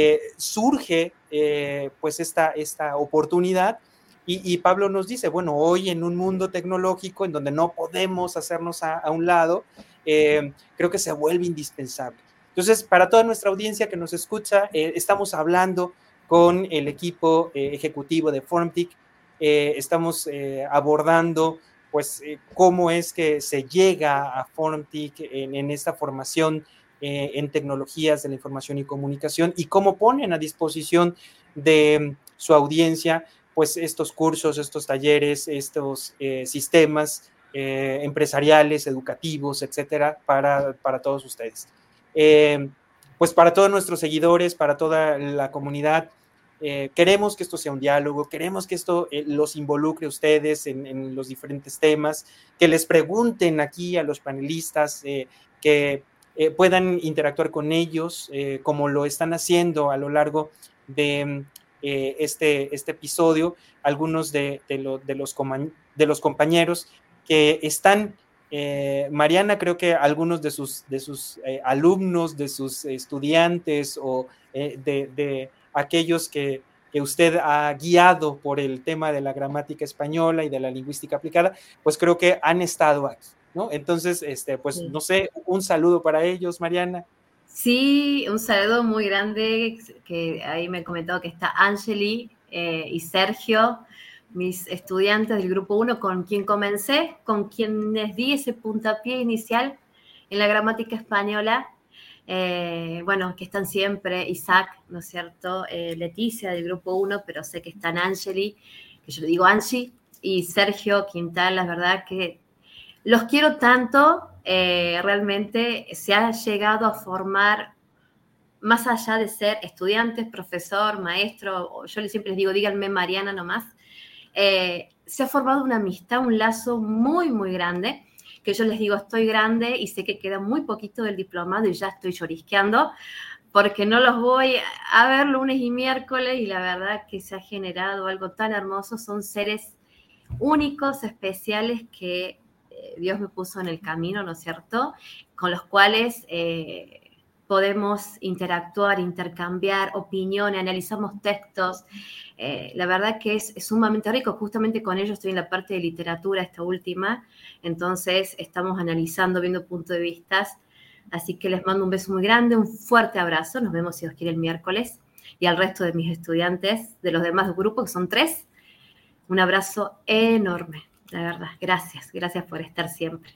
surge pues esta oportunidad. Y Pablo nos dice, bueno, hoy en un mundo tecnológico en donde no podemos hacernos a un lado, creo que se vuelve indispensable. Entonces, para toda nuestra audiencia que nos escucha, estamos hablando con el equipo ejecutivo de FormTIC, estamos abordando pues cómo es que se llega a FormTIC en esta formación en tecnologías de la información y comunicación y cómo ponen a disposición de su audiencia pues estos cursos, estos talleres, estos sistemas empresariales, educativos, etcétera, para todos ustedes. Pues para todos nuestros seguidores, para toda la comunidad, queremos que esto sea un diálogo, queremos que esto los involucre a ustedes en los diferentes temas, que les pregunten aquí a los panelistas, que puedan interactuar con ellos, como lo están haciendo a lo largo de este episodio, algunos de los compañeros que están, Mariana, creo que algunos de sus alumnos, de sus estudiantes o de aquellos que usted ha guiado por el tema de la gramática española y de la lingüística aplicada, pues creo que han estado aquí, ¿no? Entonces, pues sí. No sé, un saludo para ellos, Mariana. Sí, un saludo muy grande, que ahí me he comentado que está Angeli y Sergio, mis estudiantes del grupo 1 con quien comencé, con quienes di ese puntapié inicial en la gramática española. Bueno, que están siempre Isaac, ¿no es cierto? Leticia del grupo 1, pero sé que están Angeli, que yo le digo Angie, y Sergio Quintal, la verdad que los quiero tanto, realmente se ha llegado a formar, más allá de ser estudiantes, profesor, maestro, yo siempre les digo, díganme Mariana nomás, se ha formado una amistad, un lazo muy, muy grande, que yo les digo, estoy grande y sé que queda muy poquito del diplomado y ya estoy llorisqueando, porque no los voy a ver lunes y miércoles y la verdad que se ha generado algo tan hermoso, son seres únicos, especiales que Dios me puso en el camino, ¿no es cierto?, con los cuales podemos interactuar, intercambiar opiniones, analizamos textos. La verdad que es sumamente rico. Justamente con ellos estoy en la parte de literatura, esta última. Entonces estamos analizando, viendo puntos de vista. Así que les mando un beso muy grande, un fuerte abrazo. Nos vemos, si Dios quiere, el miércoles. Y al resto de mis estudiantes, de los demás grupos, que son 3, un abrazo enorme. La verdad, gracias por estar siempre.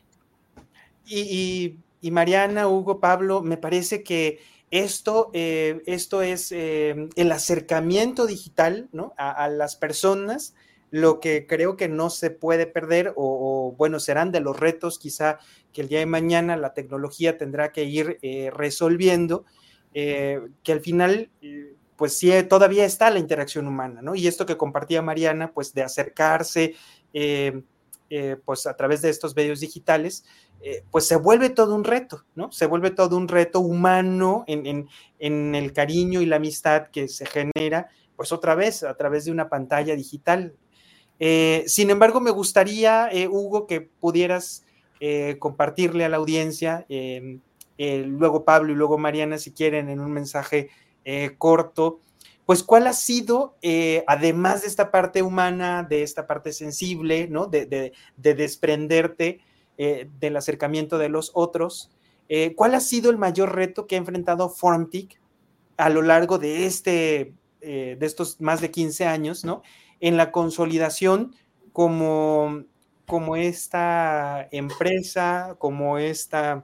Y Mariana, Hugo, Pablo, me parece que esto es el acercamiento digital, ¿no? a las personas, lo que creo que no se puede perder, o bueno, serán de los retos quizá que el día de mañana la tecnología tendrá que ir resolviendo, que al final, pues sí, todavía está la interacción humana, ¿no? Y esto que compartía Mariana, pues de acercarse, pues a través de estos medios digitales, pues se vuelve todo un reto, ¿no? Se vuelve todo un reto humano en el cariño y la amistad que se genera, pues otra vez, a través de una pantalla digital. Sin embargo, me gustaría, Hugo, que pudieras compartirle a la audiencia, luego Pablo y luego Mariana, si quieren, en un mensaje corto, pues cuál ha sido, además de esta parte humana, de esta parte sensible, ¿no? De desprenderte del acercamiento de los otros, ¿cuál ha sido el mayor reto que ha enfrentado FormTIC a lo largo de estos más de 15 años, ¿no? En la consolidación como esta empresa, como esta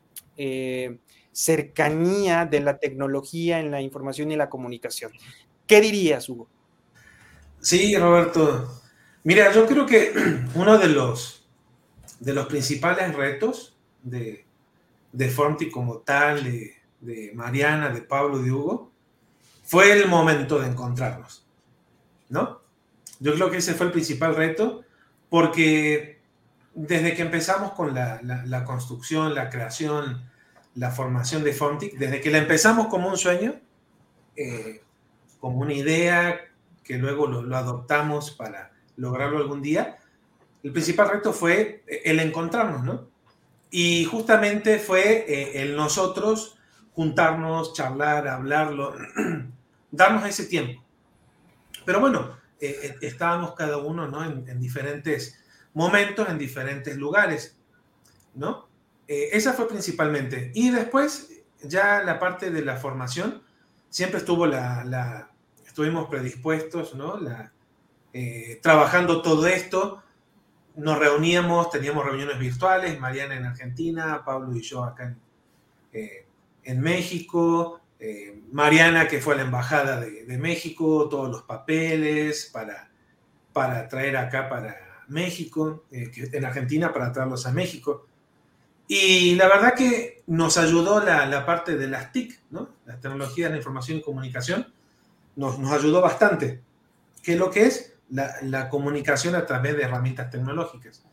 cercanía de la tecnología en la información y la comunicación. ¿Qué dirías, Hugo? Sí, Roberto. Mira, yo creo que uno de los principales retos de FormTIC como tal, de Mariana, de Pablo, de Hugo, fue el momento de encontrarnos, ¿no? Yo creo que ese fue el principal reto, porque desde que empezamos con la construcción, la creación, la formación de FormTIC, desde que la empezamos como un sueño, como una idea que luego lo adoptamos para lograrlo algún día, el principal reto fue el encontrarnos, ¿no? Y justamente fue el nosotros juntarnos, charlar, hablarlo, darnos ese tiempo. Pero bueno, estábamos cada uno, ¿no? en diferentes momentos, en diferentes lugares, ¿no? Esa fue principalmente. Y después, ya la parte de la formación, siempre estuvimos predispuestos, ¿no? Trabajando todo esto, nos reuníamos, teníamos reuniones virtuales, Mariana en Argentina, Pablo y yo acá en México, Mariana que fue a la embajada de México, todos los papeles para traer acá para México, en Argentina para traerlos a México. Y la verdad que nos ayudó la parte de las TIC, ¿no? Las tecnologías de la información y comunicación, nos ayudó bastante. ¿Qué es lo que es? La comunicación a través de herramientas tecnológicas.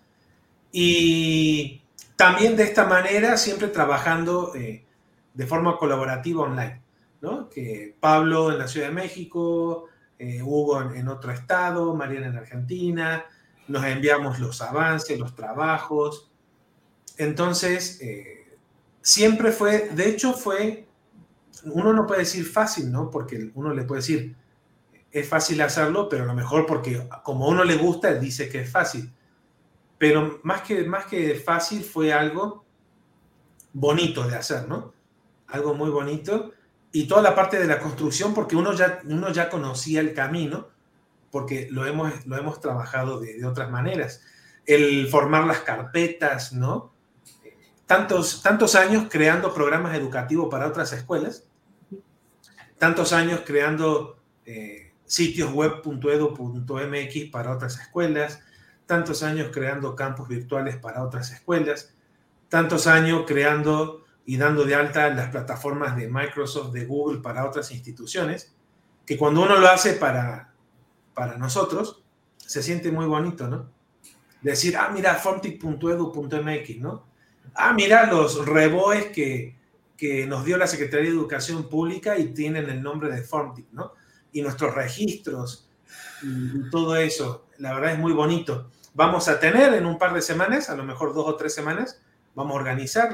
Y también de esta manera, siempre trabajando de forma colaborativa online, ¿no? Que Pablo en la Ciudad de México, Hugo en otro estado, Mariana en Argentina, nos enviamos los avances, los trabajos. Entonces, siempre fue, de hecho uno no puede decir fácil, ¿no? Porque uno le puede decir, es fácil hacerlo, pero a lo mejor porque como a uno le gusta, él dice que es fácil. Pero más que fácil fue algo bonito de hacer, ¿no? Algo muy bonito. Y toda la parte de la construcción, porque uno ya conocía el camino, porque lo hemos trabajado de otras maneras. El formar las carpetas, ¿no? Tantos años creando programas educativos para otras escuelas, tantos años creando sitios web.edu.mx para otras escuelas, tantos años creando campus virtuales para otras escuelas, tantos años creando y dando de alta las plataformas de Microsoft, de Google para otras instituciones, que cuando uno lo hace para nosotros, se siente muy bonito, ¿no? Decir, mira, formtic.edu.mx, ¿no? Mira los reboes que nos dio la Secretaría de Educación Pública y tienen el nombre de FormTIC, ¿no? Y nuestros registros y todo eso, la verdad es muy bonito. Vamos a tener en un par de semanas, a lo mejor 2 o 3 semanas, vamos a organizar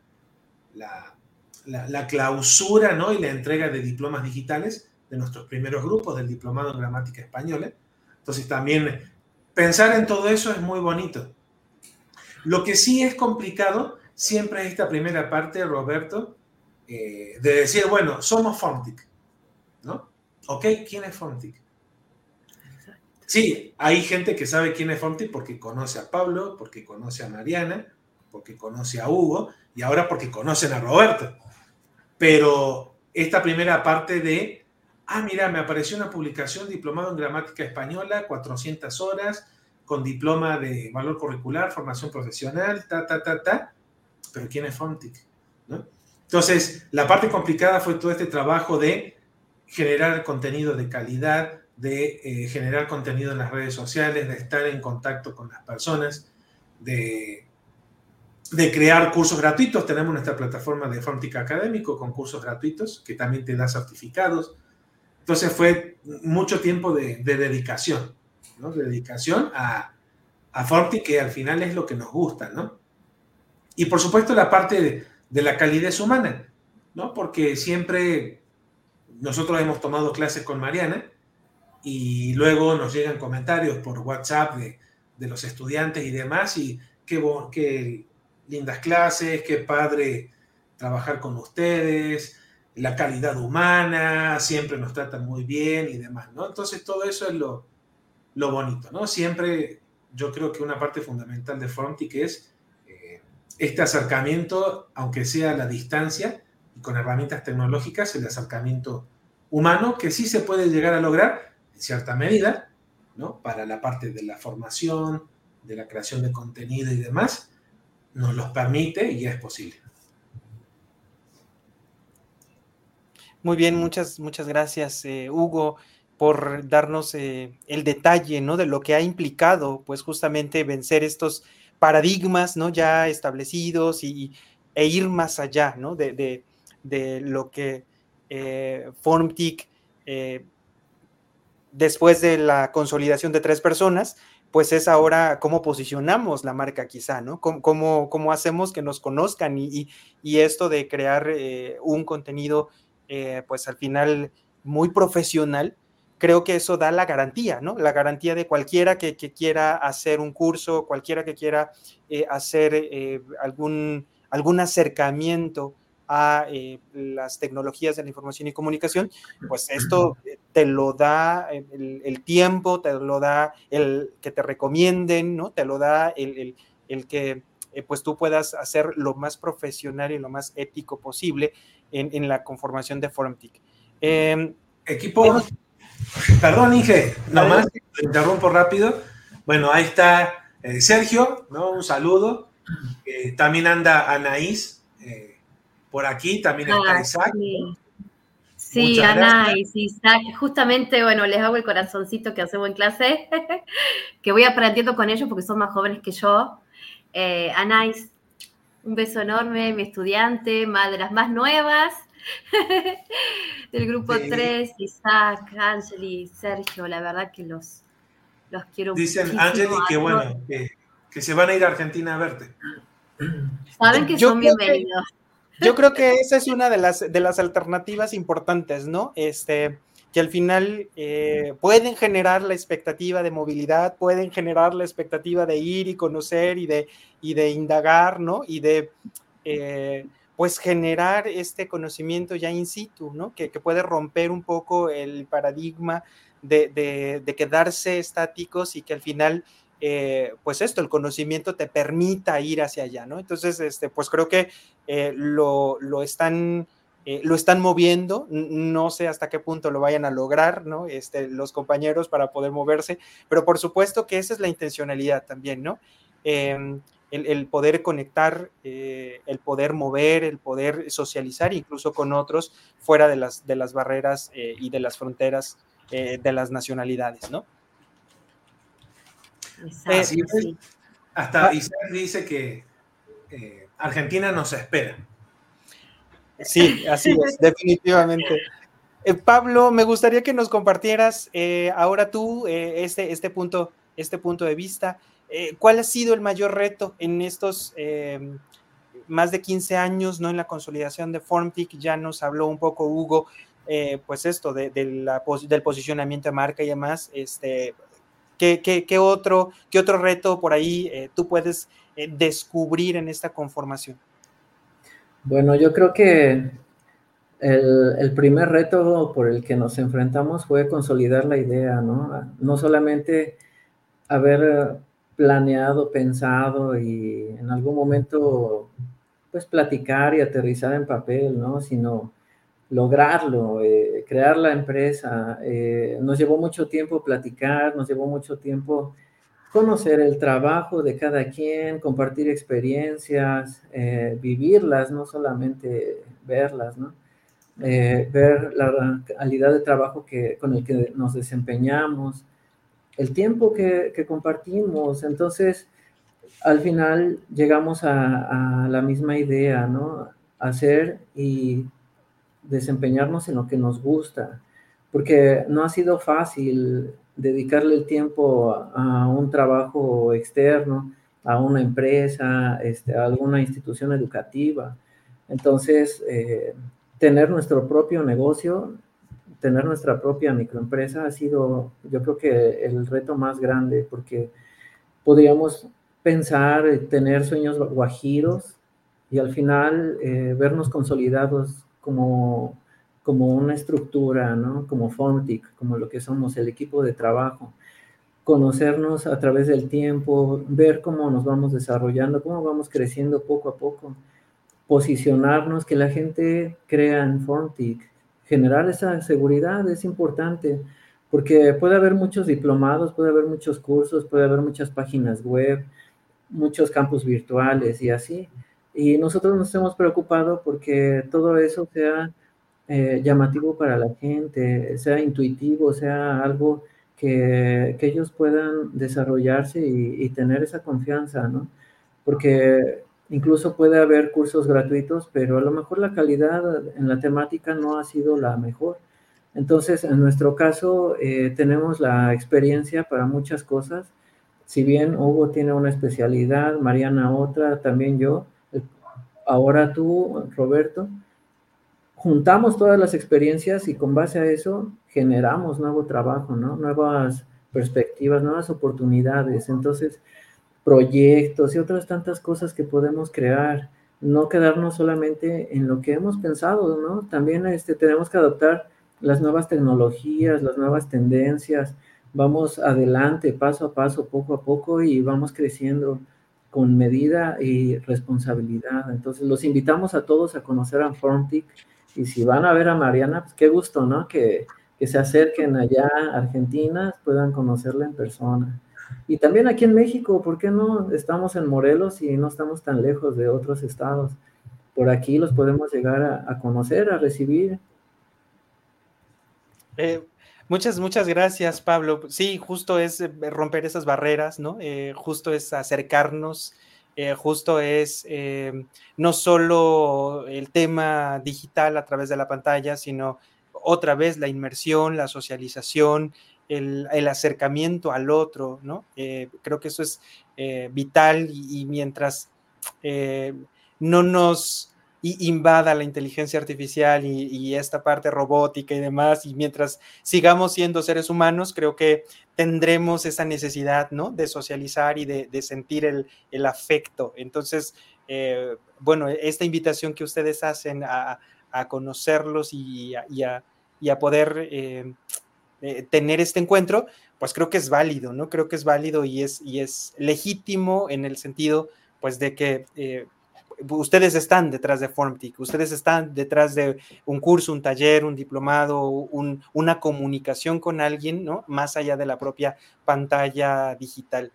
la clausura, ¿no? Y la entrega de diplomas digitales de nuestros primeros grupos del Diplomado en Gramática Española. Entonces también pensar en todo eso es muy bonito. Lo que sí es complicado siempre es esta primera parte, Roberto, de decir, bueno, somos FormTIC, ¿no? ¿Ok? ¿Quién es FormTIC? Sí, hay gente que sabe quién es FormTIC porque conoce a Pablo, porque conoce a Mariana, porque conoce a Hugo y ahora porque conocen a Roberto. Pero esta primera parte de, mira, me apareció una publicación, diplomado en gramática española, 400 horas, con diploma de valor curricular, formación profesional, pero ¿quién es FormTIC? ¿No? Entonces, la parte complicada fue todo este trabajo de generar contenido de calidad, de generar contenido en las redes sociales, de estar en contacto con las personas, de crear cursos gratuitos. Tenemos nuestra plataforma de FormTIC Académico con cursos gratuitos que también te da certificados. Entonces fue mucho tiempo de dedicación, ¿no? De dedicación a FormTIC, que al final es lo que nos gusta, ¿no? Y por supuesto la parte de la calidez humana, ¿no? Porque siempre nosotros hemos tomado clases con Mariana y luego nos llegan comentarios por WhatsApp de los estudiantes y demás, y qué lindas clases, qué padre trabajar con ustedes, la calidad humana, siempre nos tratan muy bien y demás, ¿no? Entonces todo eso es lo bonito, ¿no? Siempre yo creo que una parte fundamental de FormTIC es este acercamiento, aunque sea a la distancia y con herramientas tecnológicas, el acercamiento humano, que sí se puede llegar a lograr en cierta medida, ¿no? Para la parte de la formación, de la creación de contenido y demás, nos los permite y es posible. Muy bien, muchas gracias, Hugo, por darnos el detalle, ¿no? De lo que ha implicado, pues justamente vencer estos paradigmas, ¿no? Ya establecidos e ir más allá, ¿no? De lo que FormTIC, después de la consolidación de 3 personas, pues es ahora cómo posicionamos la marca quizá, ¿no? Cómo hacemos que nos conozcan y esto de crear un contenido, pues al final muy profesional, creo que eso da la garantía, ¿no? La garantía de cualquiera que quiera hacer un curso, cualquiera que quiera hacer algún acercamiento a las tecnologías de la información y comunicación, pues esto te lo da el tiempo, te lo da el que te recomienden, ¿no? Te lo da el que pues tú puedas hacer lo más profesional y lo más ético posible en la conformación de FormTIC. Equipo, perdón, Inge, nomás te interrumpo rápido. Bueno, ahí está Sergio, ¿no? Un saludo. También anda Anaís por aquí, también está Isaac. Sí. Sí, Ana y Isaac, justamente, bueno, les hago el corazoncito que hacemos en clase, que voy aprendiendo con ellos porque son más jóvenes que yo. Anais, un beso enorme, mi estudiante, de las más nuevas, del grupo 3, Isaac, Angeli, Sergio, la verdad que los quiero Dicen, muchísimo. Angeli, que bueno, que se van a ir a Argentina a verte. Saben que son bienvenidos. Yo creo que esa es una de las alternativas importantes, ¿no? Que al final pueden generar la expectativa de movilidad, pueden generar la expectativa de ir y conocer y de indagar, ¿no? Y de, pues, generar este conocimiento ya in situ, ¿no? Que puede romper un poco el paradigma de quedarse estáticos y que al final pues esto, el conocimiento te permita ir hacia allá, ¿no? Entonces, pues creo que lo están moviendo, no sé hasta qué punto lo vayan a lograr, ¿no? Los compañeros para poder moverse, pero por supuesto que esa es la intencionalidad también, ¿no? El poder conectar, el poder mover, el poder socializar incluso con otros fuera de las barreras y de las fronteras de las nacionalidades, ¿no? Así es. Sí. Hasta Isaac dice que Argentina nos espera. Sí, así es, definitivamente. Pablo, me gustaría que nos compartieras ahora tú este punto de vista. ¿Cuál ha sido el mayor reto en estos más de 15 años, ¿no? En la consolidación de FormTIC? Ya nos habló un poco Hugo, pues esto del posicionamiento de marca y demás. ¿Qué otro reto por ahí tú puedes descubrir en esta conformación? Bueno, yo creo que el primer reto por el que nos enfrentamos fue consolidar la idea, ¿no? No solamente haber planeado, pensado y en algún momento pues platicar y aterrizar en papel, ¿no? Sino lograrlo, crear la empresa. Nos llevó mucho tiempo platicar, nos llevó mucho tiempo conocer el trabajo de cada quien, compartir experiencias, vivirlas, no solamente verlas, ¿no? Ver la calidad de trabajo con el que nos desempeñamos, el tiempo que compartimos. Entonces, al final llegamos a la misma idea, ¿no? Hacer y desempeñarnos en lo que nos gusta, porque no ha sido fácil dedicarle el tiempo a un trabajo externo, a una empresa, a alguna institución educativa. Entonces, tener nuestro propio negocio, tener nuestra propia microempresa ha sido, yo creo que el reto más grande, porque podríamos pensar, tener sueños guajiros y al final vernos consolidados como una estructura, ¿no? Como Fontic, como lo que somos, el equipo de trabajo. Conocernos a través del tiempo, ver cómo nos vamos desarrollando, cómo vamos creciendo poco a poco, posicionarnos, que la gente crea en Fontic, generar esa seguridad es importante, porque puede haber muchos diplomados, puede haber muchos cursos, puede haber muchas páginas web, muchos campus virtuales y así. Y nosotros nos hemos preocupado porque todo eso sea llamativo para la gente, sea intuitivo, sea algo que ellos puedan desarrollarse y tener esa confianza, ¿no? Porque incluso puede haber cursos gratuitos, pero a lo mejor la calidad en la temática no ha sido la mejor. Entonces, en nuestro caso, tenemos la experiencia para muchas cosas. Si bien Hugo tiene una especialidad, Mariana otra, también yo, ahora tú, Roberto, juntamos todas las experiencias y con base a eso generamos nuevo trabajo, ¿no? Nuevas perspectivas, nuevas oportunidades. Entonces, proyectos y otras tantas cosas que podemos crear, no quedarnos solamente en lo que hemos pensado, ¿no? También tenemos que adoptar las nuevas tecnologías, las nuevas tendencias, vamos adelante, paso a paso, poco a poco y vamos creciendo con medida y responsabilidad. Entonces, los invitamos a todos a conocer a Formtic y si van a ver a Mariana, pues qué gusto, ¿no? Que se acerquen allá a Argentina, puedan conocerla en persona. Y también aquí en México, ¿por qué no? Estamos en Morelos y no estamos tan lejos de otros estados. Por aquí los podemos llegar a conocer, a recibir. Muchas gracias, Pablo. Sí, justo es romper esas barreras, ¿no? Justo es acercarnos, justo es no solo el tema digital a través de la pantalla, sino otra vez la inmersión, la socialización, el acercamiento al otro, ¿no? Creo que eso es vital y mientras no nos invada la inteligencia artificial y esta parte robótica y demás, y mientras sigamos siendo seres humanos, creo que tendremos esa necesidad, ¿no? De socializar y de sentir el afecto. Entonces, bueno, esta invitación que ustedes hacen a conocerlos y a poder tener este encuentro, pues creo que es válido, ¿no? Creo que es válido y es legítimo en el sentido, pues, de que ustedes están detrás de Formtic, ustedes están detrás de un curso, un taller, un diplomado, una comunicación con alguien, ¿no? Más allá de la propia pantalla digital.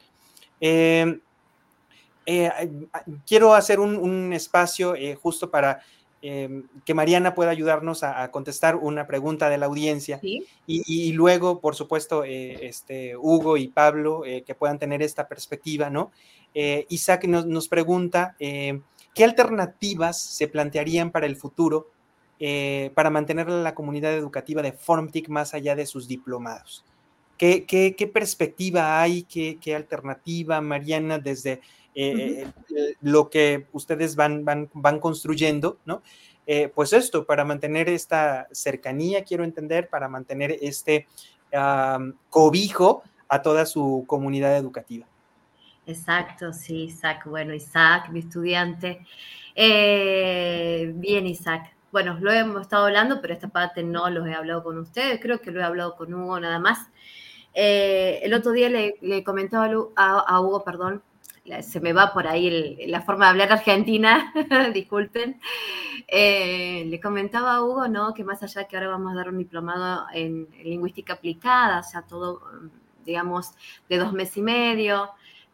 Quiero hacer un espacio justo para que Mariana pueda ayudarnos a contestar una pregunta de la audiencia. ¿Sí? Y luego, por supuesto, Hugo y Pablo, que puedan tener esta perspectiva, ¿no? Isaac nos pregunta, ¿qué alternativas se plantearían para el futuro para mantener la comunidad educativa de Formtic más allá de sus diplomados? ¿Qué perspectiva hay? ¿Qué alternativa, Mariana, desde lo que ustedes van construyendo, ¿no? Pues esto, para mantener esta cercanía, quiero entender, para mantener este cobijo a toda su comunidad educativa. Exacto, sí, Isaac. Bueno, Isaac, mi estudiante. Bien, Isaac. Bueno, lo hemos estado hablando, pero esta parte no los he hablado con ustedes. Creo que lo he hablado con Hugo nada más. El otro día le comentaba a Hugo, perdón, se me va por ahí la forma de hablar argentina, disculpen. Le comentaba a Hugo, ¿no? Que más allá que ahora vamos a dar un diplomado en lingüística aplicada, o sea, todo, digamos, de 2 meses y medio.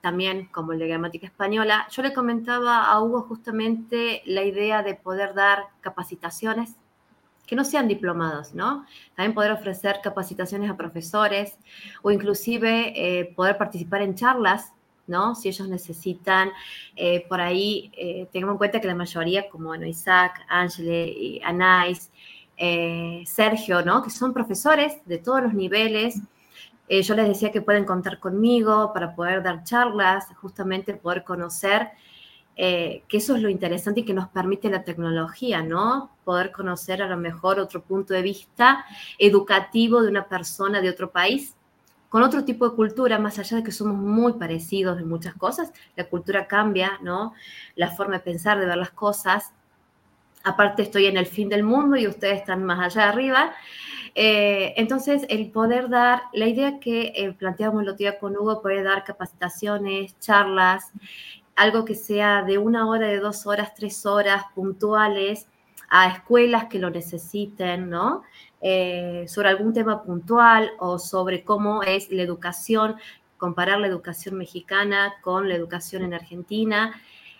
también como el de gramática española. Yo le comentaba a Hugo justamente la idea de poder dar capacitaciones que no sean diplomados, ¿no? También poder ofrecer capacitaciones a profesores o inclusive poder participar en charlas, ¿no? Si ellos necesitan, por ahí, tengamos en cuenta que la mayoría, como bueno, Isaac, Ángele, Anais, Sergio, ¿no? Que son profesores de todos los niveles. Yo les decía que pueden contar conmigo para poder dar charlas, justamente poder conocer que eso es lo interesante y que nos permite la tecnología, ¿no? Poder conocer a lo mejor otro punto de vista educativo de una persona de otro país, con otro tipo de cultura, más allá de que somos muy parecidos en muchas cosas, la cultura cambia, ¿no? La forma de pensar, de ver las cosas. Aparte estoy en el fin del mundo y ustedes están más allá arriba. Entonces, el poder dar, la idea que planteamos el otro día con Hugo, poder dar capacitaciones, charlas, algo que sea de 1 hora, de 2 horas, 3 horas, puntuales, a escuelas que lo necesiten, ¿no? Sobre algún tema puntual o sobre cómo es la educación, comparar la educación mexicana con la educación en Argentina.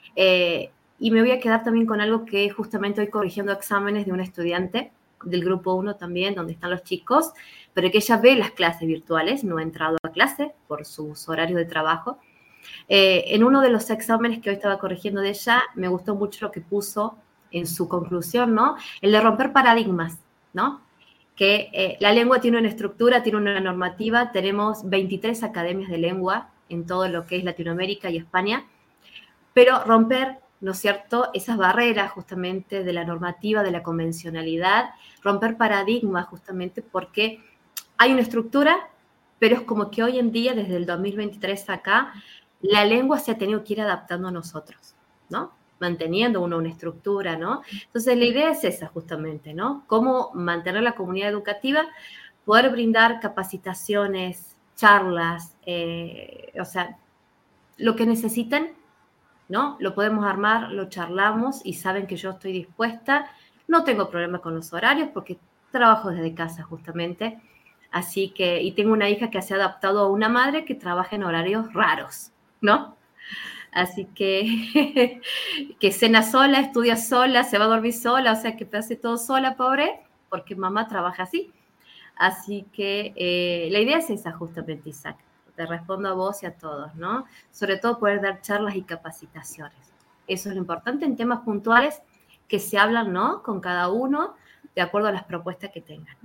Y me voy a quedar también con algo que justamente hoy corrigiendo exámenes de una estudiante del grupo 1 también, donde están los chicos, pero que ella ve las clases virtuales, no ha entrado a clase por sus horarios de trabajo. En uno de los exámenes que hoy estaba corrigiendo de ella, me gustó mucho lo que puso en su conclusión, ¿no? El de romper paradigmas, ¿no? Que la lengua tiene una estructura, tiene una normativa, tenemos 23 academias de lengua en todo lo que es Latinoamérica y España, pero romper, ¿no es cierto?, esas barreras justamente de la normativa, de la convencionalidad, romper paradigmas justamente porque hay una estructura, pero es como que hoy en día, desde el 2023 acá, la lengua se ha tenido que ir adaptando a nosotros, ¿no? Manteniendo una estructura, ¿no? Entonces, la idea es esa justamente, ¿no? Cómo mantener la comunidad educativa, poder brindar capacitaciones, charlas, o sea, lo que necesiten, ¿no? Lo podemos armar, lo charlamos y saben que yo estoy dispuesta. No tengo problema con los horarios porque trabajo desde casa justamente. Así que, y tengo una hija que se ha adaptado a una madre que trabaja en horarios raros, ¿no? Así que, que cena sola, estudia sola, se va a dormir sola, o sea, que hace todo sola, pobre, porque mamá trabaja así. Así que la idea es esa justamente, Isaac. Te respondo a vos y a todos, ¿no? Sobre todo poder dar charlas y capacitaciones. Eso es lo importante en temas puntuales que se hablan, ¿no? Con cada uno de acuerdo a las propuestas que tengan.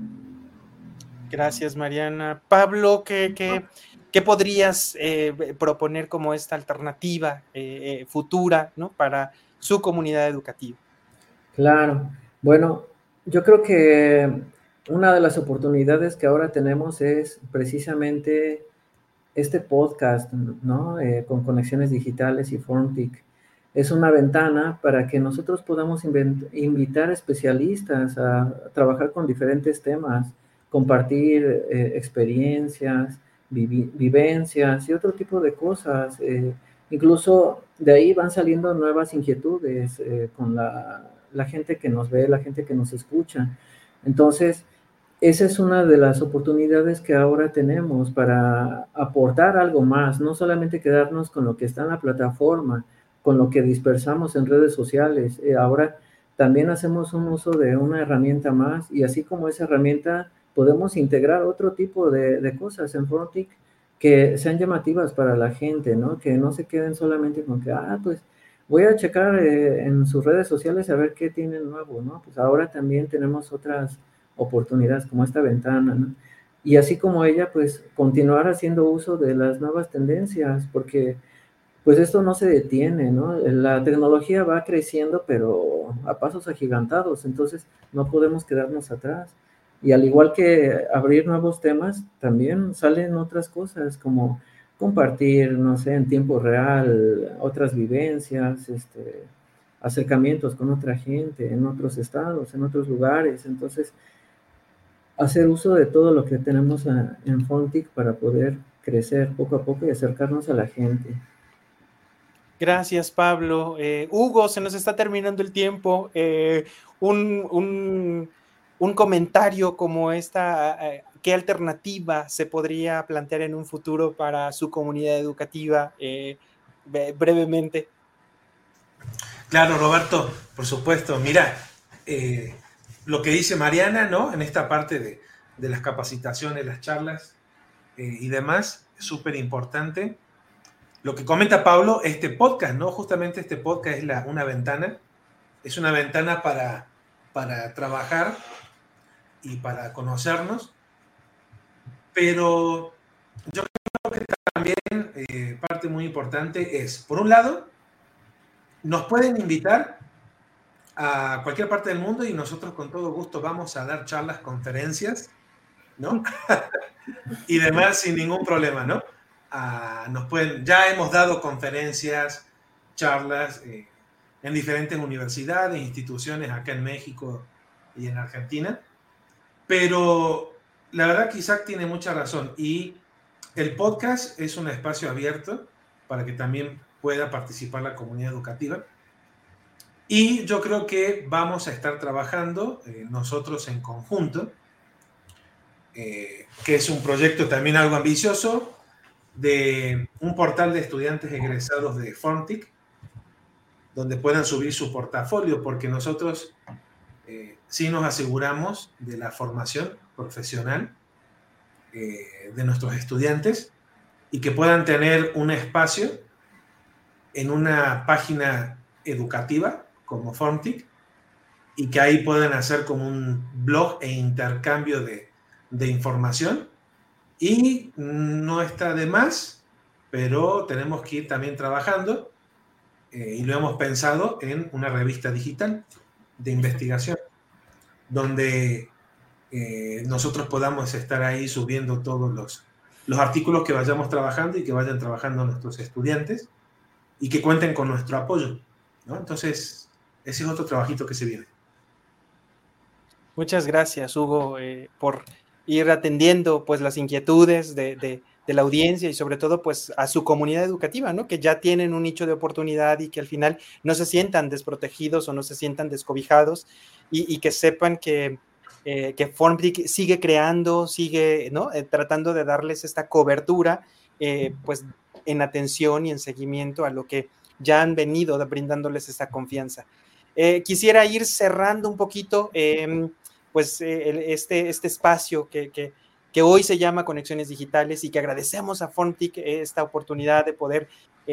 Gracias, Mariana. Pablo, ¿qué podrías proponer como esta alternativa futura, ¿no?, para su comunidad educativa? Claro. Bueno, yo creo que una de las oportunidades que ahora tenemos es precisamente este podcast, ¿no? Con Conexiones Digitales y FormTIC. Es una ventana para que nosotros podamos invitar especialistas a trabajar con diferentes temas, compartir experiencias, vivencias y otro tipo de cosas. Incluso de ahí van saliendo nuevas inquietudes con la gente que nos ve, la gente que nos escucha. Entonces, esa es una de las oportunidades que ahora tenemos para aportar algo más, no solamente quedarnos con lo que está en la plataforma, con lo que dispersamos en redes sociales. Ahora también hacemos un uso de una herramienta más y así como esa herramienta podemos integrar otro tipo de cosas en FormTIC que sean llamativas para la gente, ¿no? Que no se queden solamente con que, pues voy a checar en sus redes sociales a ver qué tienen nuevo, ¿no? Pues ahora también tenemos otras oportunidades como esta ventana, ¿no? Y así como ella, pues continuar haciendo uso de las nuevas tendencias, porque pues esto no se detiene, ¿no? La tecnología va creciendo, pero a pasos agigantados, entonces no podemos quedarnos atrás. Y al igual que abrir nuevos temas, también salen otras cosas como compartir, no sé, en tiempo real, otras vivencias, acercamientos con otra gente en otros estados, en otros lugares. Entonces, hacer uso de todo lo que tenemos en FormTIC para poder crecer poco a poco y acercarnos a la gente. Gracias, Pablo. Hugo, se nos está terminando el tiempo. Un comentario como ¿qué alternativa se podría plantear en un futuro para su comunidad educativa brevemente? Claro, Roberto, por supuesto. Mira, lo que dice Mariana, ¿no? En esta parte de las capacitaciones, las charlas y demás, es súper importante. Lo que comenta Pablo, este podcast, ¿no? Justamente este podcast es es una ventana para trabajar y para conocernos, pero yo creo que también parte muy importante es, por un lado, nos pueden invitar a cualquier parte del mundo y nosotros con todo gusto vamos a dar charlas, conferencias, ¿no? Y demás sin ningún problema, ¿no? Ya hemos dado conferencias, charlas en diferentes universidades, instituciones acá en México y en Argentina, pero la verdad que Isaac tiene mucha razón y el podcast es un espacio abierto para que también pueda participar la comunidad educativa. Y yo creo que vamos a estar trabajando nosotros en conjunto, que es un proyecto también algo ambicioso, de un portal de estudiantes egresados de Formtic, donde puedan subir su portafolio, porque nosotros sí nos aseguramos de la formación profesional de nuestros estudiantes y que puedan tener un espacio en una página educativa como Formtic y que ahí puedan hacer como un blog e intercambio de información. Y no está de más, pero tenemos que ir también trabajando y lo hemos pensado en una revista digital de investigación, donde nosotros podamos estar ahí subiendo todos los artículos que vayamos trabajando y que vayan trabajando nuestros estudiantes y que cuenten con nuestro apoyo, ¿no? Entonces, ese es otro trabajito que se viene. Muchas gracias, Hugo, por ir atendiendo pues las inquietudes de la audiencia y sobre todo pues a su comunidad educativa, ¿no? Que ya tienen un nicho de oportunidad y que al final no se sientan desprotegidos o no se sientan descobijados y que sepan que Formtic sigue creando, sigue, ¿no? Tratando de darles esta cobertura pues en atención y en seguimiento a lo que ya han venido brindándoles esta confianza. Quisiera ir cerrando un poquito pues este espacio que hoy se llama Conexiones Digitales y que agradecemos a Formtic esta oportunidad de poder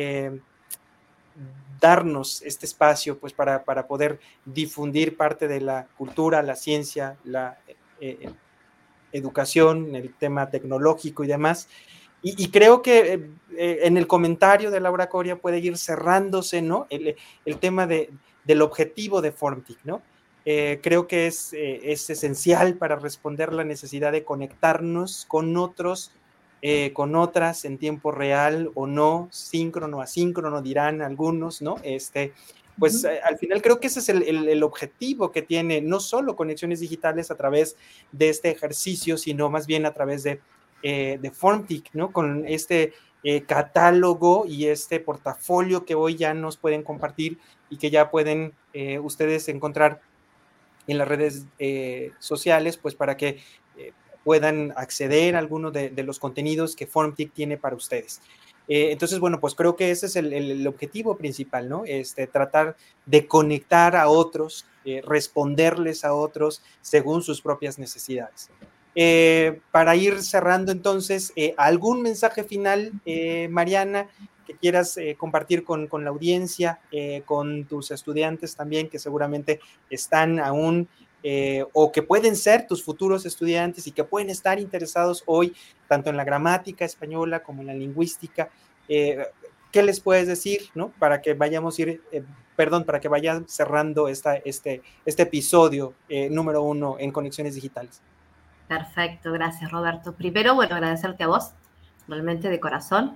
darnos este espacio pues para poder difundir parte de la cultura, la ciencia, la educación, el tema tecnológico y demás. Y creo que en el comentario de Laura Coria puede ir cerrándose, ¿no? El tema del objetivo de Formtic, ¿no? Creo que es esencial para responder la necesidad de conectarnos con otros, con otras en tiempo real o no, síncrono, asíncrono, dirán algunos, ¿no? Pues al final creo que ese es el objetivo que tiene no solo Conexiones Digitales a través de este ejercicio, sino más bien a través de Formtic, ¿no? Con este catálogo y este portafolio que hoy ya nos pueden compartir y que ya pueden ustedes encontrar en las redes sociales, pues para que puedan acceder a algunos de los contenidos que Formtic tiene para ustedes. Entonces, bueno, pues creo que ese es el objetivo principal, ¿no? Tratar de conectar a otros, responderles a otros según sus propias necesidades. Para ir cerrando entonces, ¿algún mensaje final, Mariana, que quieras compartir con la audiencia, con tus estudiantes también, que seguramente están aún o que pueden ser tus futuros estudiantes y que pueden estar interesados hoy tanto en la gramática española como en la lingüística? ¿Qué les puedes decir, ¿no? Para que vayamos para que vayan cerrando este episodio número 1 en Conexiones Digitales. Perfecto, gracias Roberto. Primero, bueno, agradecerte a vos, realmente de corazón.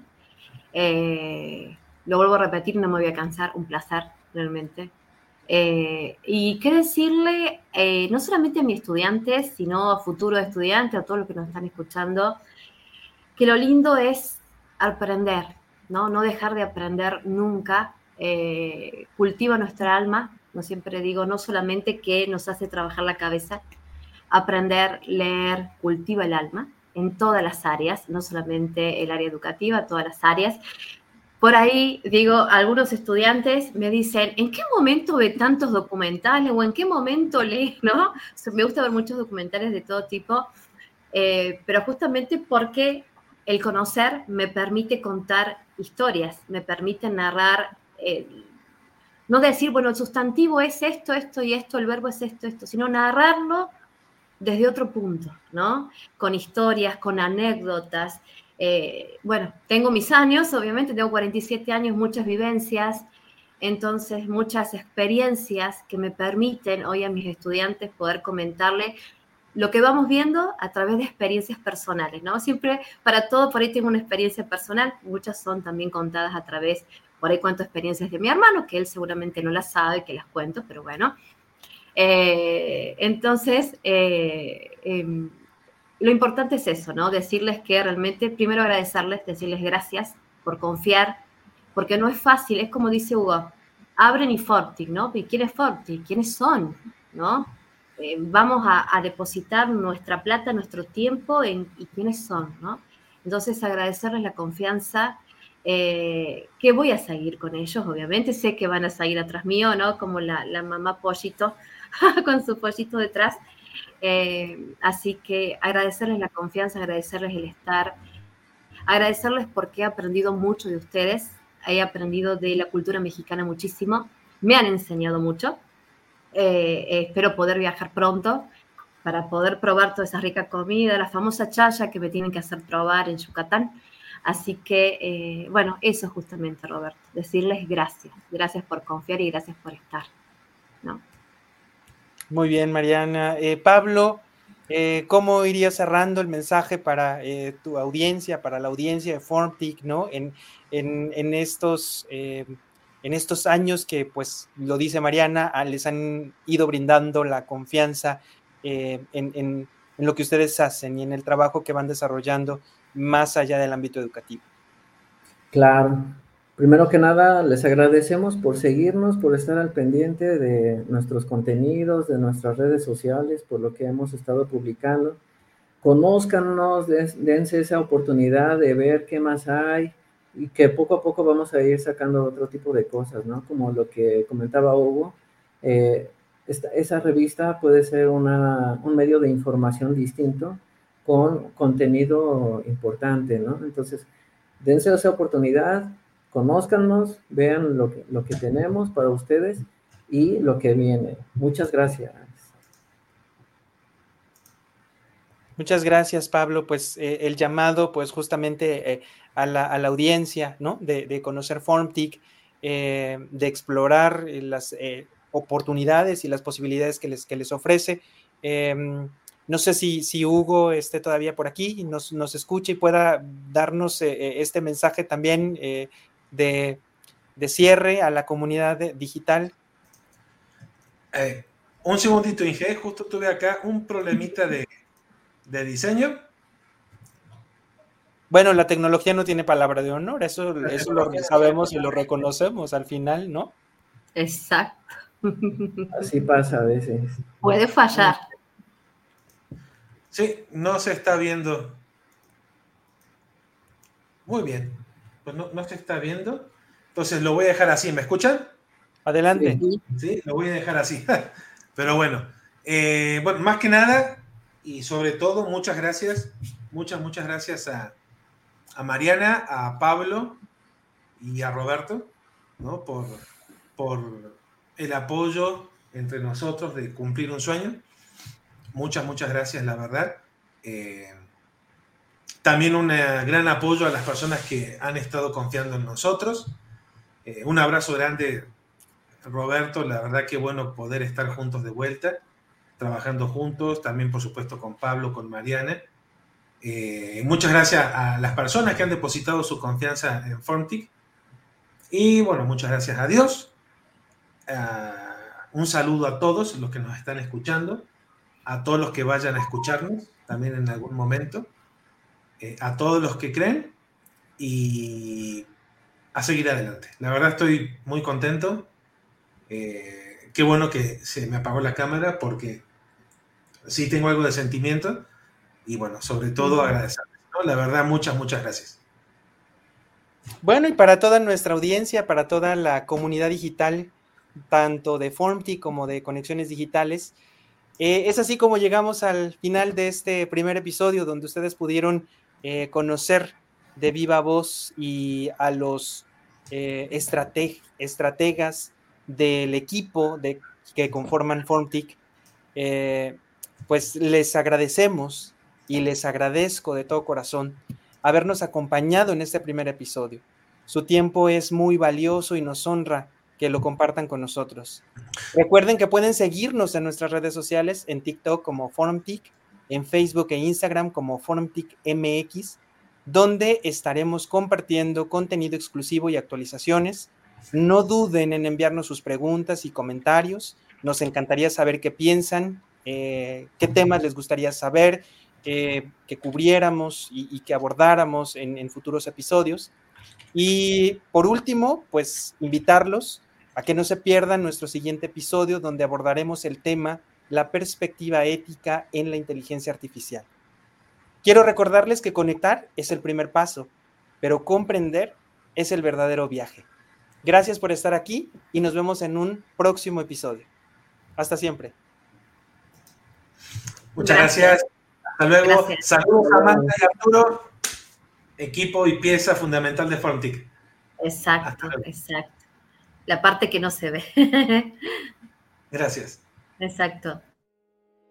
Lo vuelvo a repetir, no me voy a cansar, un placer, realmente. Y qué decirle, no solamente a mis estudiantes, sino a futuros estudiantes, a todos los que nos están escuchando, que lo lindo es aprender, ¿no? No dejar de aprender nunca. Cultiva nuestra alma, no siempre digo, no solamente que nos hace trabajar la cabeza, aprender, leer, cultiva el alma en todas las áreas, no solamente el área educativa, todas las áreas. Por ahí, digo, algunos estudiantes me dicen, ¿en qué momento ve tantos documentales o en qué momento lee, no? Me gusta ver muchos documentales de todo tipo, pero justamente porque el conocer me permite contar historias, me permite narrar, no decir, bueno, el sustantivo es esto, esto y esto, el verbo es esto, esto, sino narrarlo desde otro punto, ¿no? Con historias, con anécdotas. Bueno, tengo mis años, obviamente, tengo 47 años, muchas vivencias, entonces muchas experiencias que me permiten hoy a mis estudiantes poder comentarle lo que vamos viendo a través de experiencias personales, ¿no? Siempre, para todo, por ahí tengo una experiencia personal, muchas son también contadas a través, por ahí cuento experiencias de mi hermano, que él seguramente no las sabe, que las cuento, pero bueno. Entonces, lo importante es eso, ¿no? Decirles que realmente, primero agradecerles, decirles gracias por confiar, porque no es fácil, es como dice Hugo, Abren y Fortic, ¿no? ¿Y quién es Fortic? ¿Quiénes son? ¿No? Vamos a depositar nuestra plata, nuestro tiempo y quiénes son, ¿no? Entonces, agradecerles la confianza, que voy a seguir con ellos, obviamente, sé que van a seguir atrás mío, ¿no? Como la mamá pollito, con su pollito detrás. Así que agradecerles la confianza, agradecerles el estar, agradecerles porque he aprendido mucho de ustedes, he aprendido de la cultura mexicana muchísimo, me han enseñado mucho, espero poder viajar pronto para poder probar toda esa rica comida, la famosa chaya que me tienen que hacer probar en Yucatán. Así que, bueno, eso justamente, Roberto, decirles gracias, gracias por confiar y gracias por estar, ¿no? Muy bien, Mariana. Pablo, ¿cómo iría cerrando el mensaje para tu audiencia, para la audiencia de FormTIC, ¿no? En estos años que, pues, lo dice Mariana, les han ido brindando la confianza en lo que ustedes hacen y en el trabajo que van desarrollando más allá del ámbito educativo. Claro. Primero que nada, les agradecemos por seguirnos, por estar al pendiente de nuestros contenidos, de nuestras redes sociales, por lo que hemos estado publicando. Conózcanos, dense esa oportunidad de ver qué más hay y que poco a poco vamos a ir sacando otro tipo de cosas, ¿no? Como lo que comentaba Hugo, esa revista puede ser un medio de información distinto con contenido importante, ¿no? Entonces, dense esa oportunidad, conózcanos, vean lo que tenemos para ustedes y lo que viene. Muchas gracias. Muchas gracias, Pablo. Pues el llamado, pues justamente a la audiencia, ¿no? De conocer FormTIC, de explorar las oportunidades y las posibilidades que les ofrece. No sé si Hugo esté todavía por aquí y nos escuche y pueda darnos este mensaje también de cierre a la comunidad digital. Un segundito, Inge, justo tuve acá un problemita de diseño. Bueno, la tecnología no tiene palabra de honor, eso lo sabemos y lo reconocemos al final, ¿no? Exacto. Así pasa a veces. Puede fallar. Sí, no se está viendo. Muy bien. Pues no se está viendo. Entonces lo voy a dejar así. ¿Me escuchan? Adelante. Sí, lo voy a dejar así. Pero bueno, bueno, más que nada y sobre todo, muchas gracias. Muchas gracias a Mariana, a Pablo y a Roberto, ¿no? Por el apoyo entre nosotros de cumplir un sueño. Muchas gracias, la verdad. También un gran apoyo a las personas que han estado confiando en nosotros. Un abrazo grande, Roberto. La verdad que bueno poder estar juntos de vuelta, trabajando juntos. También, por supuesto, con Pablo, con Mariana. Muchas gracias a las personas que han depositado su confianza en FormTIC. Y bueno, muchas gracias a Dios. Un saludo a todos los que nos están escuchando, a todos los que vayan a escucharnos también en algún momento, a todos los que creen y a seguir adelante. La verdad estoy muy contento. Qué bueno que se me apagó la cámara porque sí tengo algo de sentimiento y bueno, sobre todo agradecerles, ¿no? La verdad, muchas gracias. Bueno, y para toda nuestra audiencia, para toda la comunidad digital, tanto de FormTIC como de Conexiones Digitales, es así como llegamos al final de este primer episodio donde ustedes pudieron conocer de viva voz y a los estrategas del equipo que conforman FormTIC. Pues les agradecemos y les agradezco de todo corazón habernos acompañado en este primer episodio. Su tiempo es muy valioso y nos honra que lo compartan con nosotros. Recuerden que pueden seguirnos en nuestras redes sociales, en TikTok como ForumTIC, en Facebook e Instagram como ForumTIC MX, donde estaremos compartiendo contenido exclusivo y actualizaciones. No duden en enviarnos sus preguntas y comentarios. Nos encantaría saber qué piensan, qué temas les gustaría saber, que cubriéramos y que abordáramos en futuros episodios. Y por último, pues invitarlos a que no se pierdan nuestro siguiente episodio donde abordaremos el tema la perspectiva ética en la inteligencia artificial. Quiero recordarles que conectar es el primer paso, pero comprender es el verdadero viaje. Gracias por estar aquí y nos vemos en un próximo episodio. Hasta siempre. Muchas gracias. Hasta luego. Gracias. Saludos a Amanda y Arturo, equipo y pieza fundamental de ForumTIC. Exacto. La parte que no se ve. Gracias. Exacto.